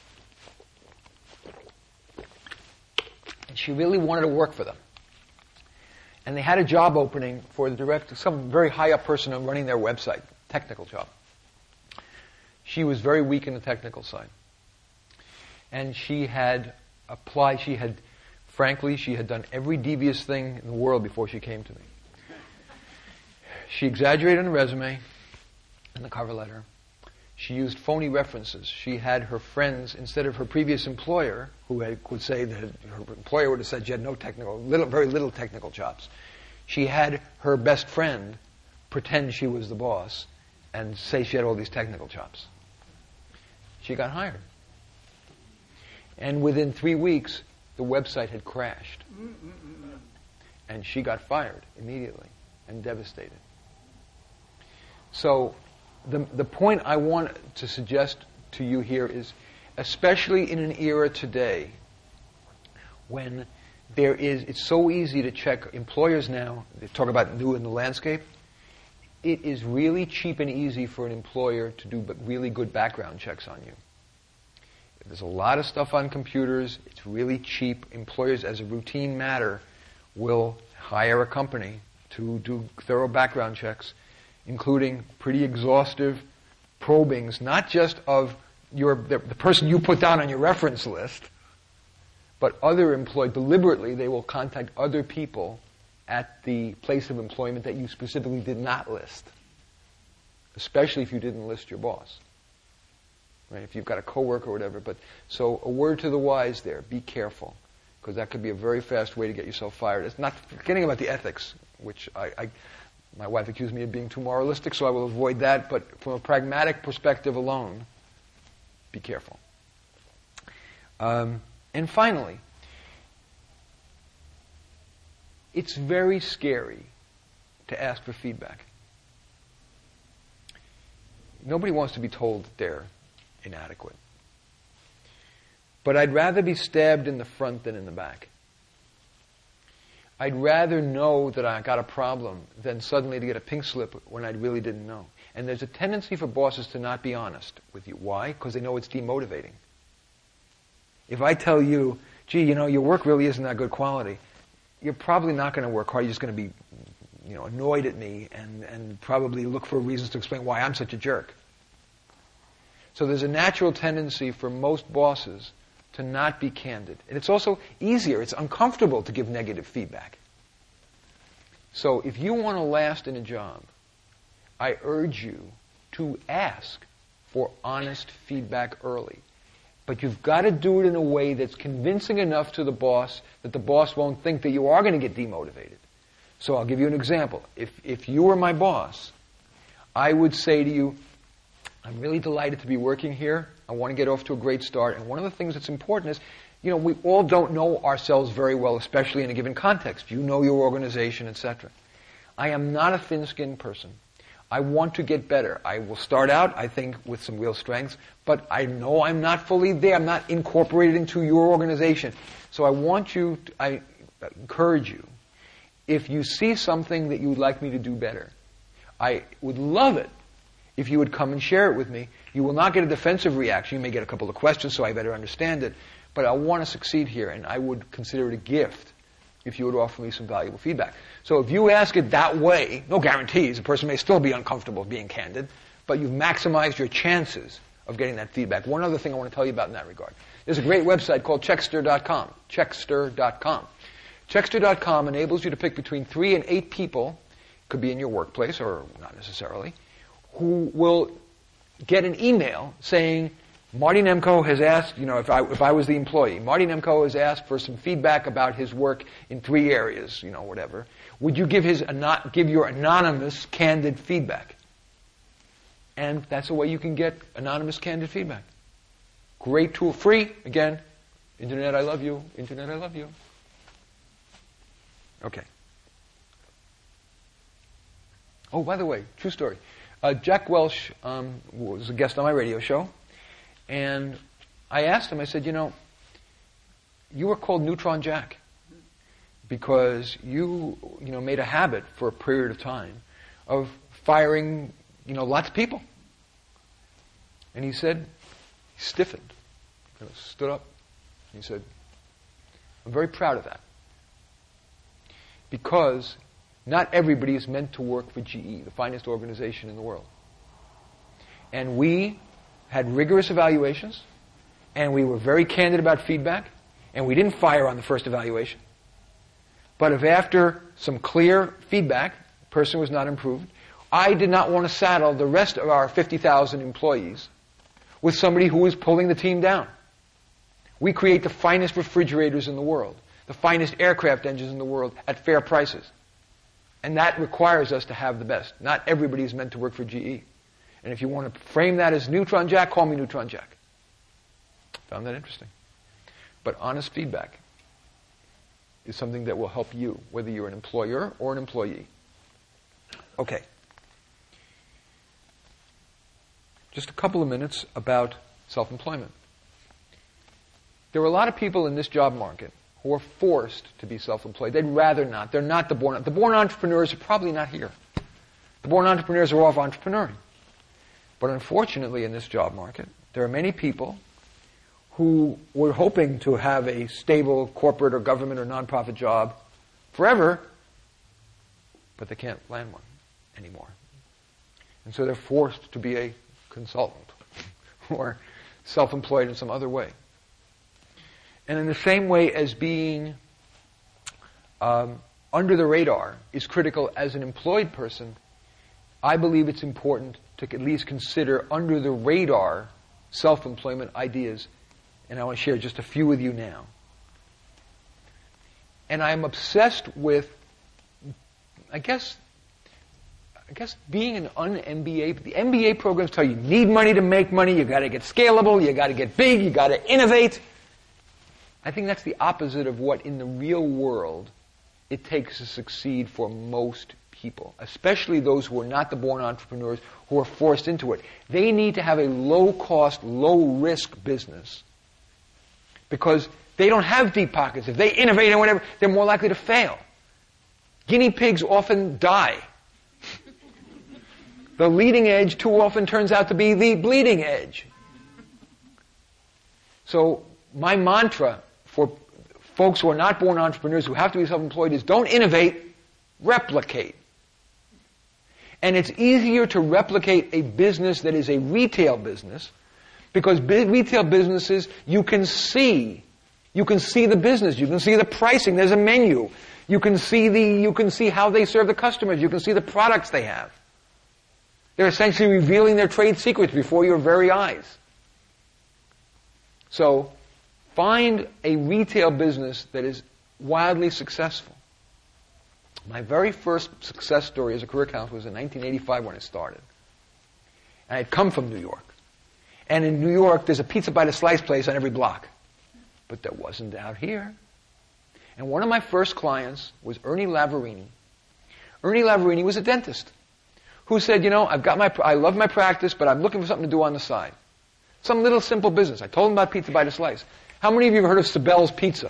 And she really wanted to work for them. And they had a job opening for the director, some very high up person running their website, technical job. She was very weak in the technical side. And she had applied, she had done every devious thing in the world before she came to me. She exaggerated on the resume and the cover letter. She used phony references. She had her friends, instead of her previous employer, who could say that her employer would have said she had very little technical chops. She had her best friend pretend she was the boss and say she had all these technical chops. She got hired. And within 3 weeks, the website had crashed. And she got fired immediately and devastated. So the point I want to suggest to you here is, especially in an era today when it's so easy to check, employers now, they talk about new in the landscape, it is really cheap and easy for an employer to do really good background checks on you. There's a lot of stuff on computers. It's really cheap. Employers, as a routine matter, will hire a company to do thorough background checks, including pretty exhaustive probings, not just of the person you put down on your reference list, but other employees. Deliberately, they will contact other people at the place of employment that you specifically did not list, especially if you didn't list your boss. right? If you've got a coworker or whatever. But so a word to the wise there: be careful, because that could be a very fast way to get yourself fired. It's not forgetting about the ethics, which my wife accused me of being too moralistic, so I will avoid that. But from a pragmatic perspective alone, be careful. And finally, it's very scary to ask for feedback. Nobody wants to be told that they're inadequate. But I'd rather be stabbed in the front than in the back. I'd rather know that I got a problem than suddenly to get a pink slip when I really didn't know. And there's a tendency for bosses to not be honest with you. Why? Because they know it's demotivating. If I tell you, gee, your work really isn't that good quality, you're probably not going to work hard. You're just going to be annoyed at me and probably look for reasons to explain why I'm such a jerk. So there's a natural tendency for most bosses to not be candid. And it's also easier, it's uncomfortable to give negative feedback. So if you want to last in a job, I urge you to ask for honest feedback early. But you've got to do it in a way that's convincing enough to the boss that the boss won't think that you are going to get demotivated. So I'll give you an example. If you were my boss, I would say to you, I'm really delighted to be working here. I want to get off to a great start. And one of the things that's important is, we all don't know ourselves very well, especially in a given context. You know your organization, etc. I am not a thin-skinned person. I want to get better. I will start out, I think, with some real strengths, but I know I'm not fully there. I'm not incorporated into your organization. So I encourage you, if you see something that you would like me to do better, I would love it if you would come and share it with me. You will not get a defensive reaction. You may get a couple of questions, so I better understand it. But I want to succeed here, and I would consider it a gift if you would offer me some valuable feedback. So if you ask it that way, no guarantees. A person may still be uncomfortable being candid, but you've maximized your chances of getting that feedback. One other thing I want to tell you about in that regard. There's a great website called Checkster.com. Checkster.com. Checkster.com enables you to pick between 3 and 8 people, could be in your workplace or not necessarily, who will get an email saying, Marty Nemko has asked, if I was the employee, Marty Nemko has asked for some feedback about his work in 3 areas, whatever. Would you give your anonymous, candid feedback? And that's a way you can get anonymous, candid feedback. Great tool. Free. Again, Internet, I love you. Internet, I love you. Okay. Oh, by the way, true story. Jack Welch was a guest on my radio show, and I asked him, I said, you were called Neutron Jack because you made a habit for a period of time of firing, lots of people. And he said, he stiffened, stood up, and he said, I'm very proud of that. Because not everybody is meant to work for GE, the finest organization in the world. And we had rigorous evaluations, and we were very candid about feedback, and we didn't fire on the first evaluation. But if after some clear feedback, the person was not improved, I did not want to saddle the rest of our 50,000 employees with somebody who was pulling the team down. We create the finest refrigerators in the world, the finest aircraft engines in the world at fair prices. And that requires us to have the best. Not everybody is meant to work for GE. And if you want to frame that as Neutron Jack, call me Neutron Jack. Found that interesting. But honest feedback is something that will help you, whether you're an employer or an employee. Okay. Just a couple of minutes about self-employment. There are a lot of people in this job market who are forced to be self-employed. They'd rather not. They're not the born entrepreneurs are probably not here. The born entrepreneurs are off entrepreneuring. But unfortunately in this job market, there are many people who were hoping to have a stable corporate or government or nonprofit job forever, but they can't land one anymore. And so they're forced to be a consultant or self-employed in some other way. And in the same way as being under the radar is critical as an employed person, I believe it's important to at least consider under the radar self-employment ideas, and I want to share just a few with you now. And I'm obsessed with, I guess being an un-MBA, the MBA programs tell you need money to make money, you got to get scalable, you got to get big, you got to innovate. I think that's the opposite of what in the real world it takes to succeed for most people, especially those who are not the born entrepreneurs who are forced into it. They need to have a low-cost, low-risk business because they don't have deep pockets. If they innovate and whatever, they're more likely to fail. Guinea pigs often die. The leading edge too often turns out to be the bleeding edge. So my mantra for folks who are not born entrepreneurs who have to be self-employed is don't innovate, replicate. And it's easier to replicate a business that is a retail business because retail businesses, you can see the business, you can see the pricing, there's a menu. You can see how they serve the customers, you can see the products they have. They're essentially revealing their trade secrets before your very eyes. So, find a retail business that is wildly successful. My very first success story as a career counselor was in 1985 when it started. And I had come from New York. And in New York, there's a pizza by the slice place on every block. But there wasn't out here. And one of my first clients was Ernie Lavarini. Ernie Lavarini was a dentist who said, I love my practice, but I'm looking for something to do on the side. Some little simple business. I told him about pizza by the slice. How many of you have heard of Sibel's Pizza?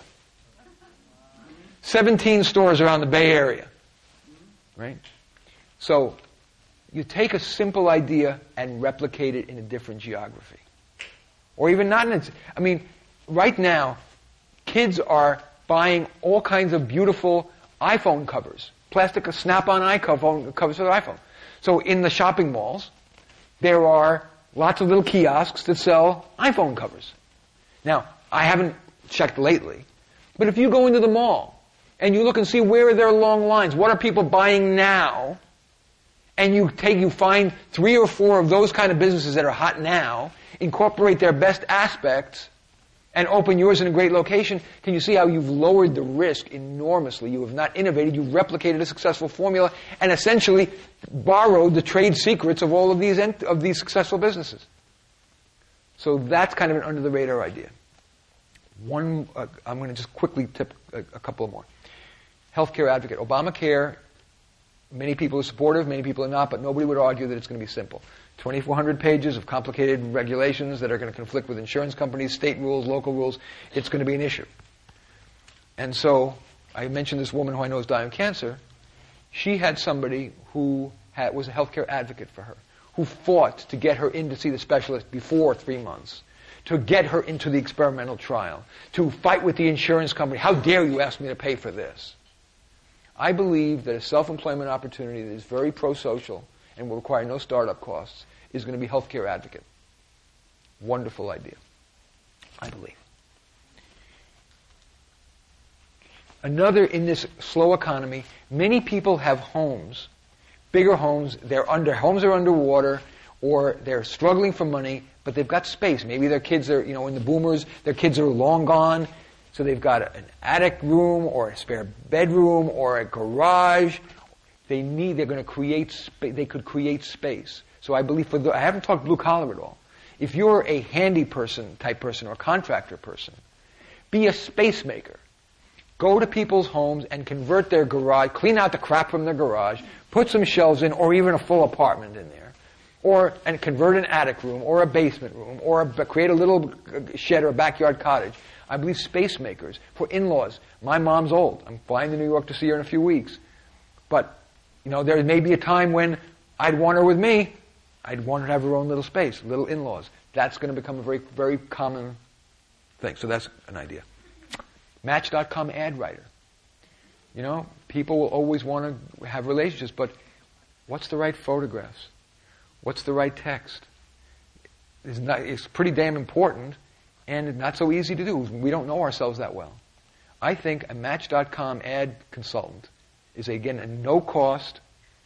17 stores around the Bay Area. Right? So, you take a simple idea and replicate it in a different geography. Or even not in right now, kids are buying all kinds of beautiful iPhone covers. Plastic Snap-on iPhone covers for their iPhone. So in the shopping malls, there are lots of little kiosks that sell iPhone covers. Now, I haven't checked lately, but if you go into the mall and you look and see where are there long lines, what are people buying now, and you find 3 or 4 of those kind of businesses that are hot now, incorporate their best aspects, and open yours in a great location, can you see how you've lowered the risk enormously? You have not innovated, you've replicated a successful formula, and essentially borrowed the trade secrets of all of these successful businesses. So that's kind of an under-the-radar idea. I'm going to just quickly tip a couple more. Healthcare advocate. Obamacare, many people are supportive, many people are not, but nobody would argue that it's going to be simple. 2,400 pages of complicated regulations that are going to conflict with insurance companies, state rules, local rules. It's going to be an issue. And so, I mentioned this woman who I know is dying of cancer. She had somebody who was a healthcare advocate for her, who fought to get her in to see the specialist before 3 months, to get her into the experimental trial, to fight with the insurance company. How dare you ask me to pay for this? I believe that a self-employment opportunity that is very pro-social and will require no startup costs is going to be healthcare advocate. Wonderful idea, I believe. Another, in this slow economy, many people have homes, bigger homes, homes are underwater, or they're struggling for money, but they've got space. Maybe their kids are, in the boomers, their kids are long gone, so they've got an attic room, or a spare bedroom, or a garage. They're going to create they could create space. So I believe I haven't talked blue collar at all. If you're a handy person type person or a contractor person, be a space maker. Go to people's homes and convert their garage, clean out the crap from their garage, put some shelves in, or even a full apartment in there. And convert an attic room, or a basement room, or create a little shed or a backyard cottage. I believe space makers for in-laws. My mom's old. I'm flying to New York to see her in a few weeks. But, there may be a time when I'd want her with me. I'd want her to have her own little space, little in-laws. That's going to become a very, very common thing. So that's an idea. Match.com ad writer. People will always want to have relationships, but what's the right photographs? What's the right text? It's pretty damn important and not so easy to do. We don't know ourselves that well. I think a Match.com ad consultant is, again, a no-cost,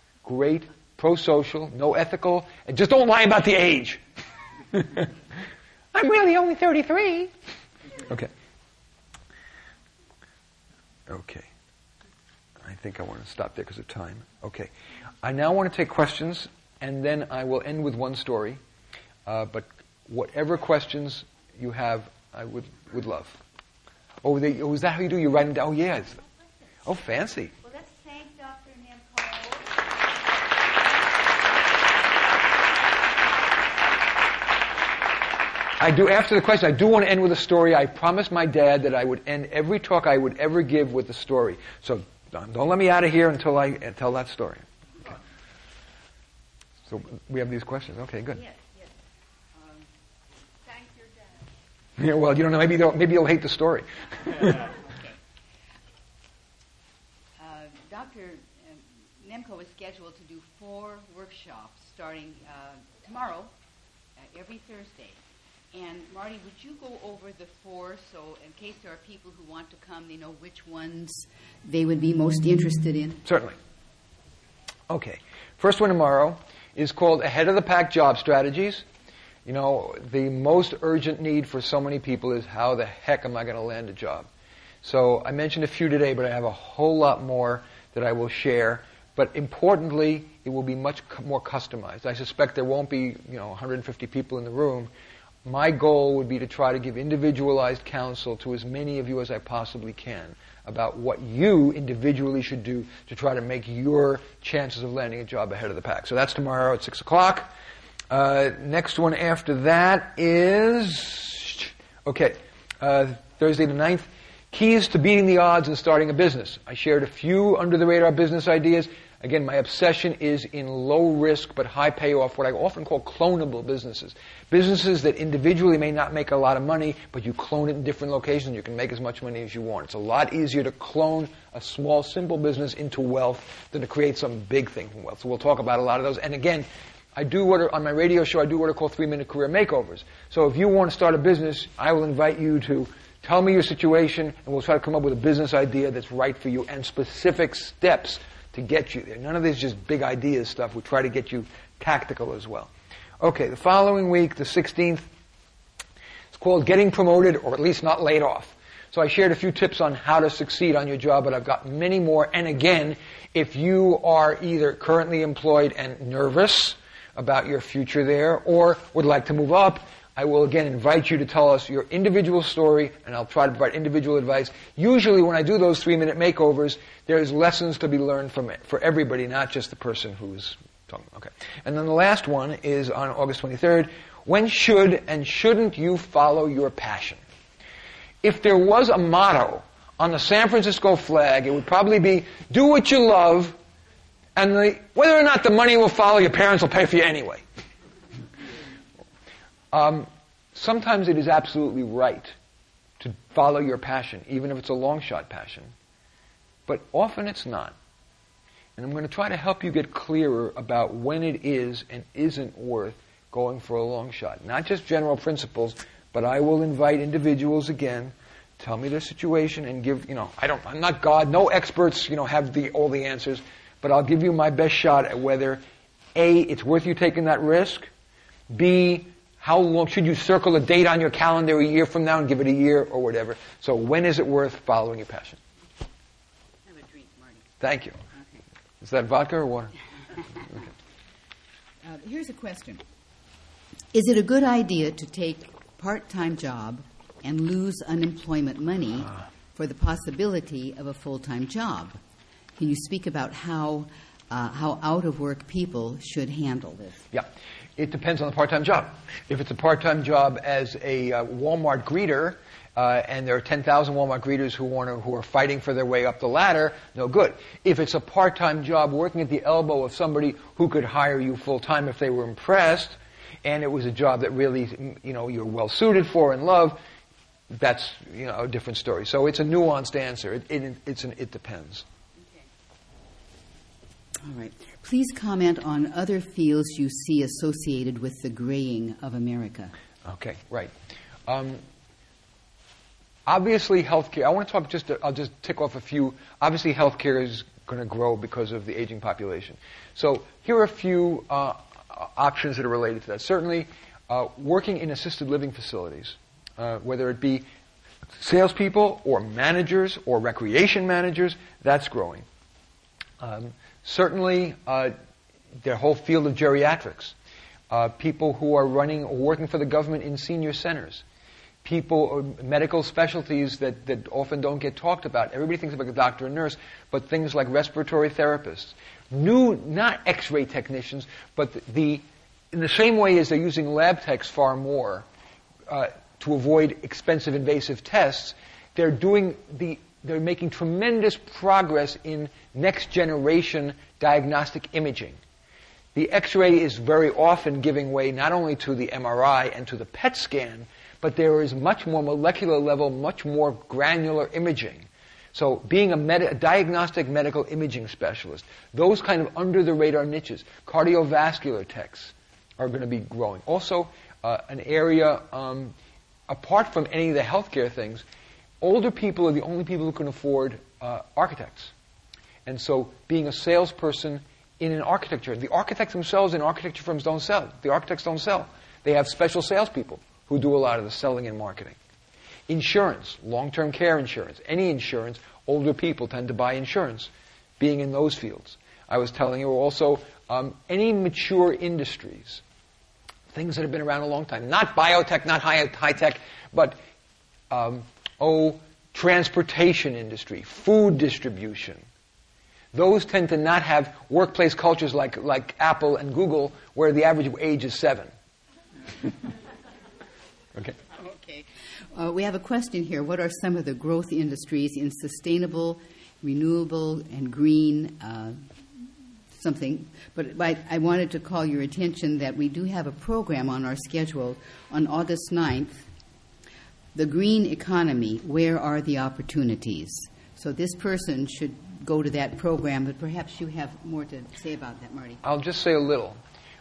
great, pro-social, no ethical, and just don't lie about the age. I'm really only 33. Okay. Okay. I think I want to stop there because of time. Okay. I now want to take questions, and then I will end with one story. But whatever questions you have, I would love. Oh, is that how you do? You write them down? Oh, yeah. Oh, fancy. Well, let's thank Dr. Nemko. I do, after the question, I do want to end with a story. I promised my dad that I would end every talk I would ever give with a story. So don't let me out of here until I tell that story. Okay. So we have these questions. Okay, good. Yes. Thank your dad. Yeah, well, you don't know. Maybe you'll hate the story. Okay. Dr. Nemko is scheduled to do 4 workshops starting tomorrow, every Thursday. And Marty, would you go over the 4 so in case there are people who want to come, they know which ones they would be most interested in? Certainly. Okay. First one tomorrow is called Ahead of the Pack Job Strategies. You know, the most urgent need for so many people is how the heck am I going to land a job? So I mentioned a few today, but I have a whole lot more that I will share. But importantly, it will be much more customized. I suspect there won't be, 150 people in the room. My goal would be to try to give individualized counsel to as many of you as I possibly can about what you individually should do to try to make your chances of landing a job ahead of the pack. So that's tomorrow at 6 o'clock. Next one after that is, Thursday the 9th, Keys to Beating the Odds and Starting a Business. I shared a few under-the-radar business ideas. Again, my obsession is in low-risk but high-payoff, what I often call clonable businesses. Businesses that individually may not make a lot of money, but you clone it in different locations, you can make as much money as you want. It's a lot easier to clone a small, simple business into wealth than to create some big thing from wealth. So we'll talk about a lot of those. And again, on my radio show, I do what I call 3-minute career makeovers. So if you want to start a business, I will invite you to tell me your situation, and we'll try to come up with a business idea that's right for you and specific steps to get you there. None of this is just big ideas stuff. We try to get you tactical as well. Okay, the following week, the 16th, it's called Getting Promoted, or at least not laid off. So I shared a few tips on how to succeed on your job, but I've got many more. And again, if you are either currently employed and nervous about your future there, or would like to move up, I will again invite you to tell us your individual story, and I'll try to provide individual advice. Usually when I do those 3-minute makeovers, there's lessons to be learned from it, for everybody, not just the person who's talking. Okay. And then the last one is on August 23rd. When should and shouldn't you follow your passion? If there was a motto on the San Francisco flag, it would probably be, do what you love, and whether or not the money will follow, your parents will pay for you anyway. Sometimes it is absolutely right to follow your passion, even if it's a long shot passion. But often it's not. And I'm going to try to help you get clearer about when it is and isn't worth going for a long shot. Not just general principles, but I will invite individuals again, tell me their situation and give, I'm not God, no experts, have all the answers, but I'll give you my best shot at whether A, it's worth you taking that risk, B, how long should you circle a date on your calendar a year from now and give it a year or whatever. So when is it worth following your passion? Have a drink, Marty. Thank you. Okay. Is that vodka or water? Okay. Here's a question. Is it a good idea to take part-time job and lose unemployment money for the possibility of a full-time job? Can you speak about how out-of-work people should handle this? Yeah. It depends on the part-time job. If it's a part-time job as a Walmart greeter, and there are 10,000 Walmart greeters who are fighting for their way up the ladder, no good. If it's a part-time job working at the elbow of somebody who could hire you full-time if they were impressed, and it was a job that really, you're well suited for and love, that's, a different story. So it's a nuanced answer. It depends. All right. Please comment on other fields you see associated with the graying of America. Okay, right. Obviously, healthcare. I want to talk I'll just tick off a few. Obviously, healthcare is going to grow because of the aging population. So here are a few options that are related to that. Certainly, working in assisted living facilities, whether it be salespeople or managers or recreation managers, that's growing. Certainly, the whole field of geriatrics, people who are running or working for the government in senior centers, medical specialties that often don't get talked about. Everybody thinks about a doctor and nurse, but things like respiratory therapists, not X-ray technicians, but in the same way as they're using lab techs far more to avoid expensive invasive tests, they're making tremendous progress in next generation diagnostic imaging. The X-ray is very often giving way not only to the MRI and to the PET scan, but there is much more molecular level, much more granular imaging. So being a diagnostic medical imaging specialist, those kind of under-the-radar niches, cardiovascular techs are going to be growing. Also, an area, apart from any of the healthcare things, older people are the only people who can afford architects. And so being a salesperson in an architecture, the architects themselves in architecture firms don't sell. The architects don't sell. They have special salespeople who do a lot of the selling and marketing. Insurance, long-term care insurance, any insurance, older people tend to buy insurance, being in those fields. I was telling you also, any mature industries, things that have been around a long time, not biotech, not high-tech, but, transportation industry, food distribution. Those tend to not have workplace cultures like Apple and Google, where the average age is 7. Okay. We have a question here. What are some of the growth industries in sustainable, renewable, and green something? But I wanted to call your attention that we do have a program on our schedule on August 9th, The Green Economy, Where Are the Opportunities? So this person should go to that program, but perhaps you have more to say about that, Marty. I'll just say a little.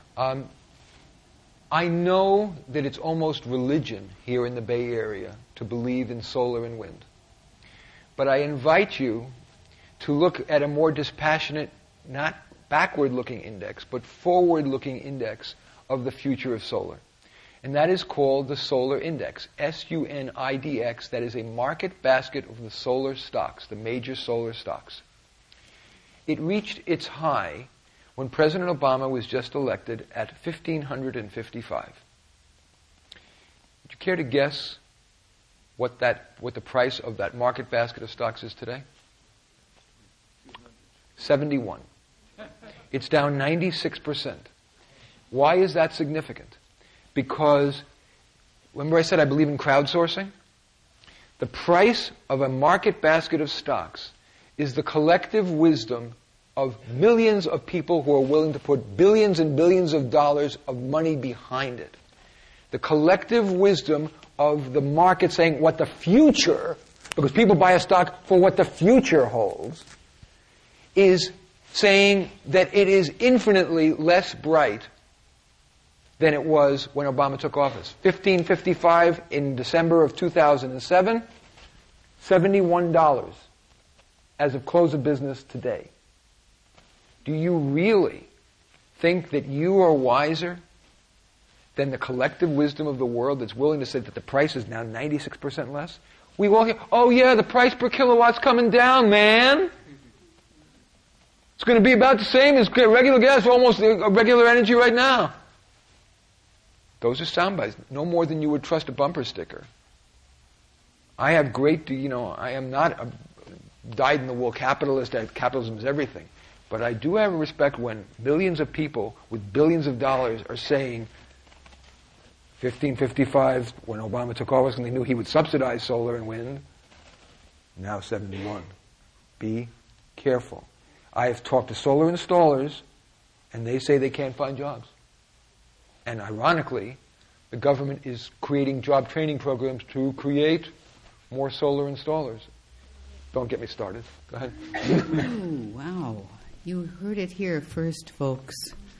I know that it's almost religion here in the Bay Area to believe in solar and wind. But I invite you to look at a more dispassionate, not backward-looking index, but forward-looking index of the future of solar. And that is called the Solar Index, SUNIDX. That is a market basket of the solar stocks, the major solar stocks. It reached its high when President Obama was just elected at 1,555. Would you care to guess what the price of that market basket of stocks is today? 71. It's down 96%. Why is that significant? Because, remember I said I believe in crowdsourcing? The price of a market basket of stocks is the collective wisdom of millions of people who are willing to put billions and billions of dollars of money behind it. The collective wisdom of the market saying what the future, because people buy a stock for what the future holds, is saying that it is infinitely less bright than it was when Obama took office. 1555 in December of 2007, $71 as of close of business today. Do you really think that you are wiser than the collective wisdom of the world that's willing to say that the price is now 96% less? We all hear, oh yeah, the price per kilowatt's coming down, man. It's going to be about the same as regular gas, almost regular energy right now. Those are sound bites, no more than you would trust a bumper sticker. I have I am not a dyed-in-the-wool capitalist. Capitalism is everything. But I do have respect when millions of people with billions of dollars are saying 1555 when Obama took office and they knew he would subsidize solar and wind. Now 71. Be careful. I have talked to solar installers and they say they can't find jobs. And ironically, the government is creating job training programs to create more solar installers. Don't get me started. Go ahead. Oh, wow. You heard it here first, folks.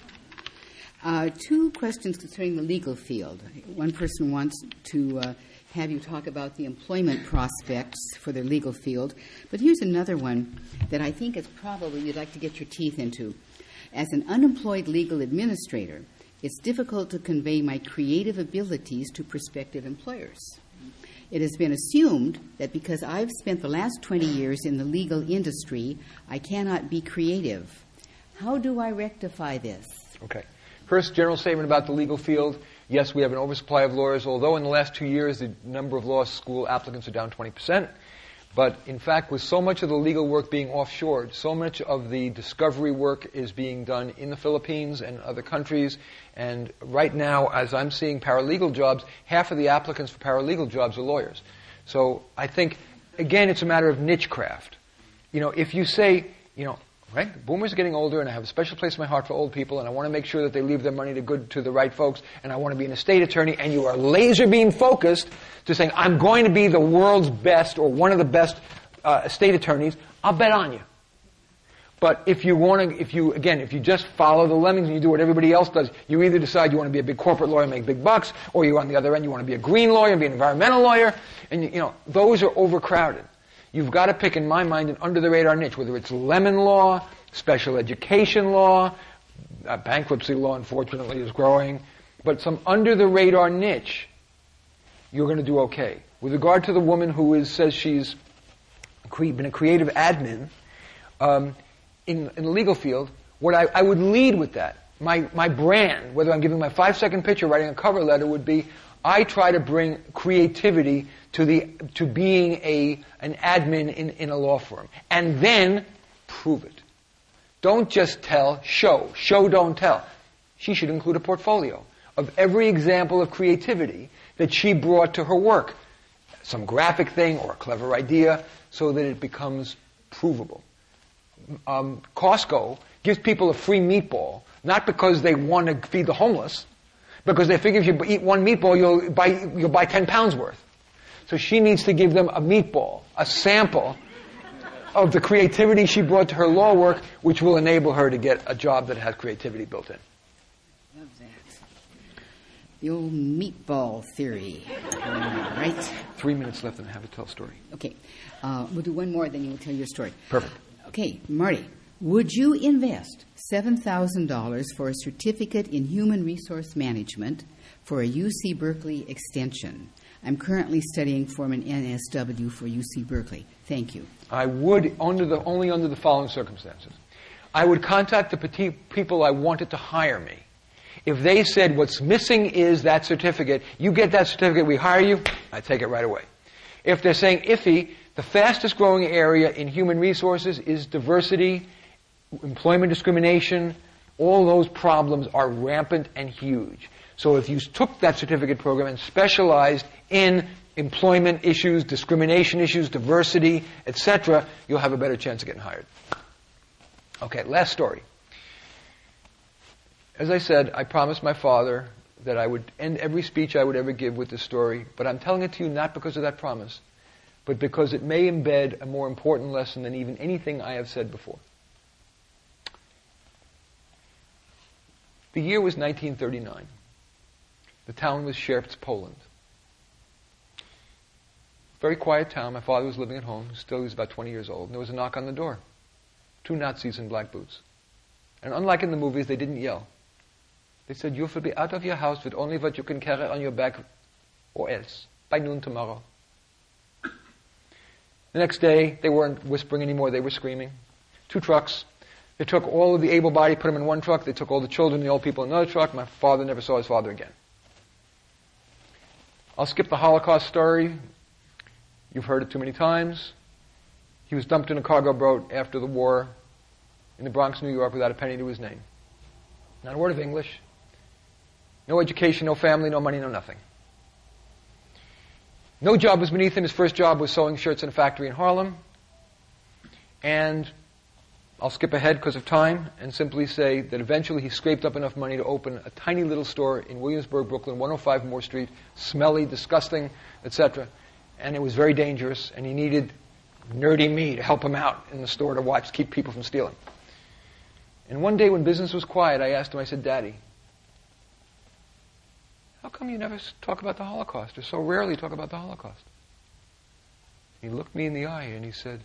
Two questions concerning the legal field. One person wants to have you talk about the employment prospects for the legal field. But here's another one that I think is probably you'd like to get your teeth into. As an unemployed legal administrator, it's difficult to convey my creative abilities to prospective employers. It has been assumed that because I've spent the last 20 years in the legal industry, I cannot be creative. How do I rectify this? Okay. First, general statement about the legal field. Yes, we have an oversupply of lawyers, although in the last 2 years the number of law school applicants are down 20%. But in fact, with so much of the legal work being offshored, so much of the discovery work is being done in the Philippines and other countries. And right now, as I'm seeing paralegal jobs, half of the applicants for paralegal jobs are lawyers. So I think, again, it's a matter of niche craft. If you say, right, the boomers are getting older and I have a special place in my heart for old people and I want to make sure that they leave their money to the right folks and I want to be an estate attorney, and you are laser beam focused to saying, I'm going to be the world's best or one of the best estate attorneys, I'll bet on you. But if you just follow the lemmings and you do what everybody else does, you either decide you want to be a big corporate lawyer and make big bucks, or you on the other end, you want to be a green lawyer and be an environmental lawyer, and those are overcrowded. You've got to pick, in my mind, an under-the-radar niche, whether it's lemon law, special education law, bankruptcy law, unfortunately, is growing, but some under-the-radar niche, you're going to do okay. With regard to the woman who says she's been a creative admin, in the legal field, what I would lead with that, my brand, whether I'm giving my 5-second pitch or writing a cover letter, would be, I try to bring creativity to being an admin in a law firm. And then prove it. Don't just tell, show. Show, don't tell. She should include a portfolio of every example of creativity that she brought to her work. Some graphic thing or a clever idea so that it becomes provable. Costco gives people a free meatball, not because they want to feed the homeless, because they figure if you eat one meatball, you'll buy 10 pounds worth. So she needs to give them a meatball, a sample of the creativity she brought to her law work, which will enable her to get a job that has creativity built in. Love that. The old meatball theory. Right? 3 minutes left and I have to tell a story. Okay. We'll do one more, then you will tell your story. Perfect. Okay, Marty. Would you invest $7,000 for a certificate in human resource management for a UC Berkeley extension? I'm currently studying for an NSW for UC Berkeley. Thank you. I would, only under the following circumstances. I would contact the people I wanted to hire me. If they said, what's missing is that certificate, you get that certificate, we hire you, I take it right away. If they're saying, iffy, the fastest growing area in human resources is diversity, employment discrimination, all those problems are rampant and huge. So if you took that certificate program and specialized in employment issues, discrimination issues, diversity, etc., you'll have a better chance of getting hired. Okay, last story. As I said, I promised my father that I would end every speech I would ever give with this story, but I'm telling it to you not because of that promise, but because it may embed a more important lesson than even anything I have said before. The year was 1939. The town was Sierpz, Poland. Very quiet town. My father was living at home. Still, he was about 20 years old. And there was a knock on the door. 2 Nazis in black boots. And unlike in the movies, they didn't yell. They said, you will be out of your house with only what you can carry on your back, or else, by noon tomorrow. The next day, they weren't whispering anymore. They were screaming. 2 trucks. They took all of the able-bodied, put them in one truck. They took all the children and the old people in another truck. My father never saw his father again. I'll skip the Holocaust story. You've heard it too many times. He was dumped in a cargo boat after the war in the Bronx, New York, without a penny to his name. Not a word of English. No education, no family, no money, no nothing. No job was beneath him. His first job was sewing shirts in a factory in Harlem. And I'll skip ahead because of time and simply say that eventually he scraped up enough money to open a tiny little store in Williamsburg, Brooklyn, 105 Moore Street, smelly, disgusting, etc. And it was very dangerous, and he needed nerdy me to help him out in the store to keep people from stealing. And one day when business was quiet, I asked him, I said, Daddy, how come you never talk about the Holocaust, or so rarely talk about the Holocaust? He looked me in the eye and he said,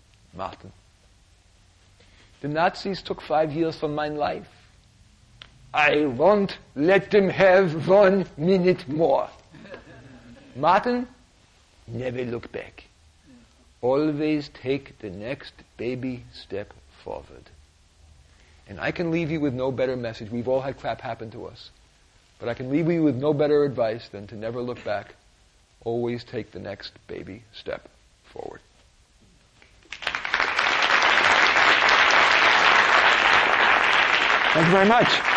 Martin, the Nazis took 5 years from my life. I won't let them have 1 minute more. Martin, never look back. Always take the next baby step forward. And I can leave you with no better message. We've all had crap happen to us. But I can leave you with no better advice than to never look back. Always take the next baby step forward. Thank you very much.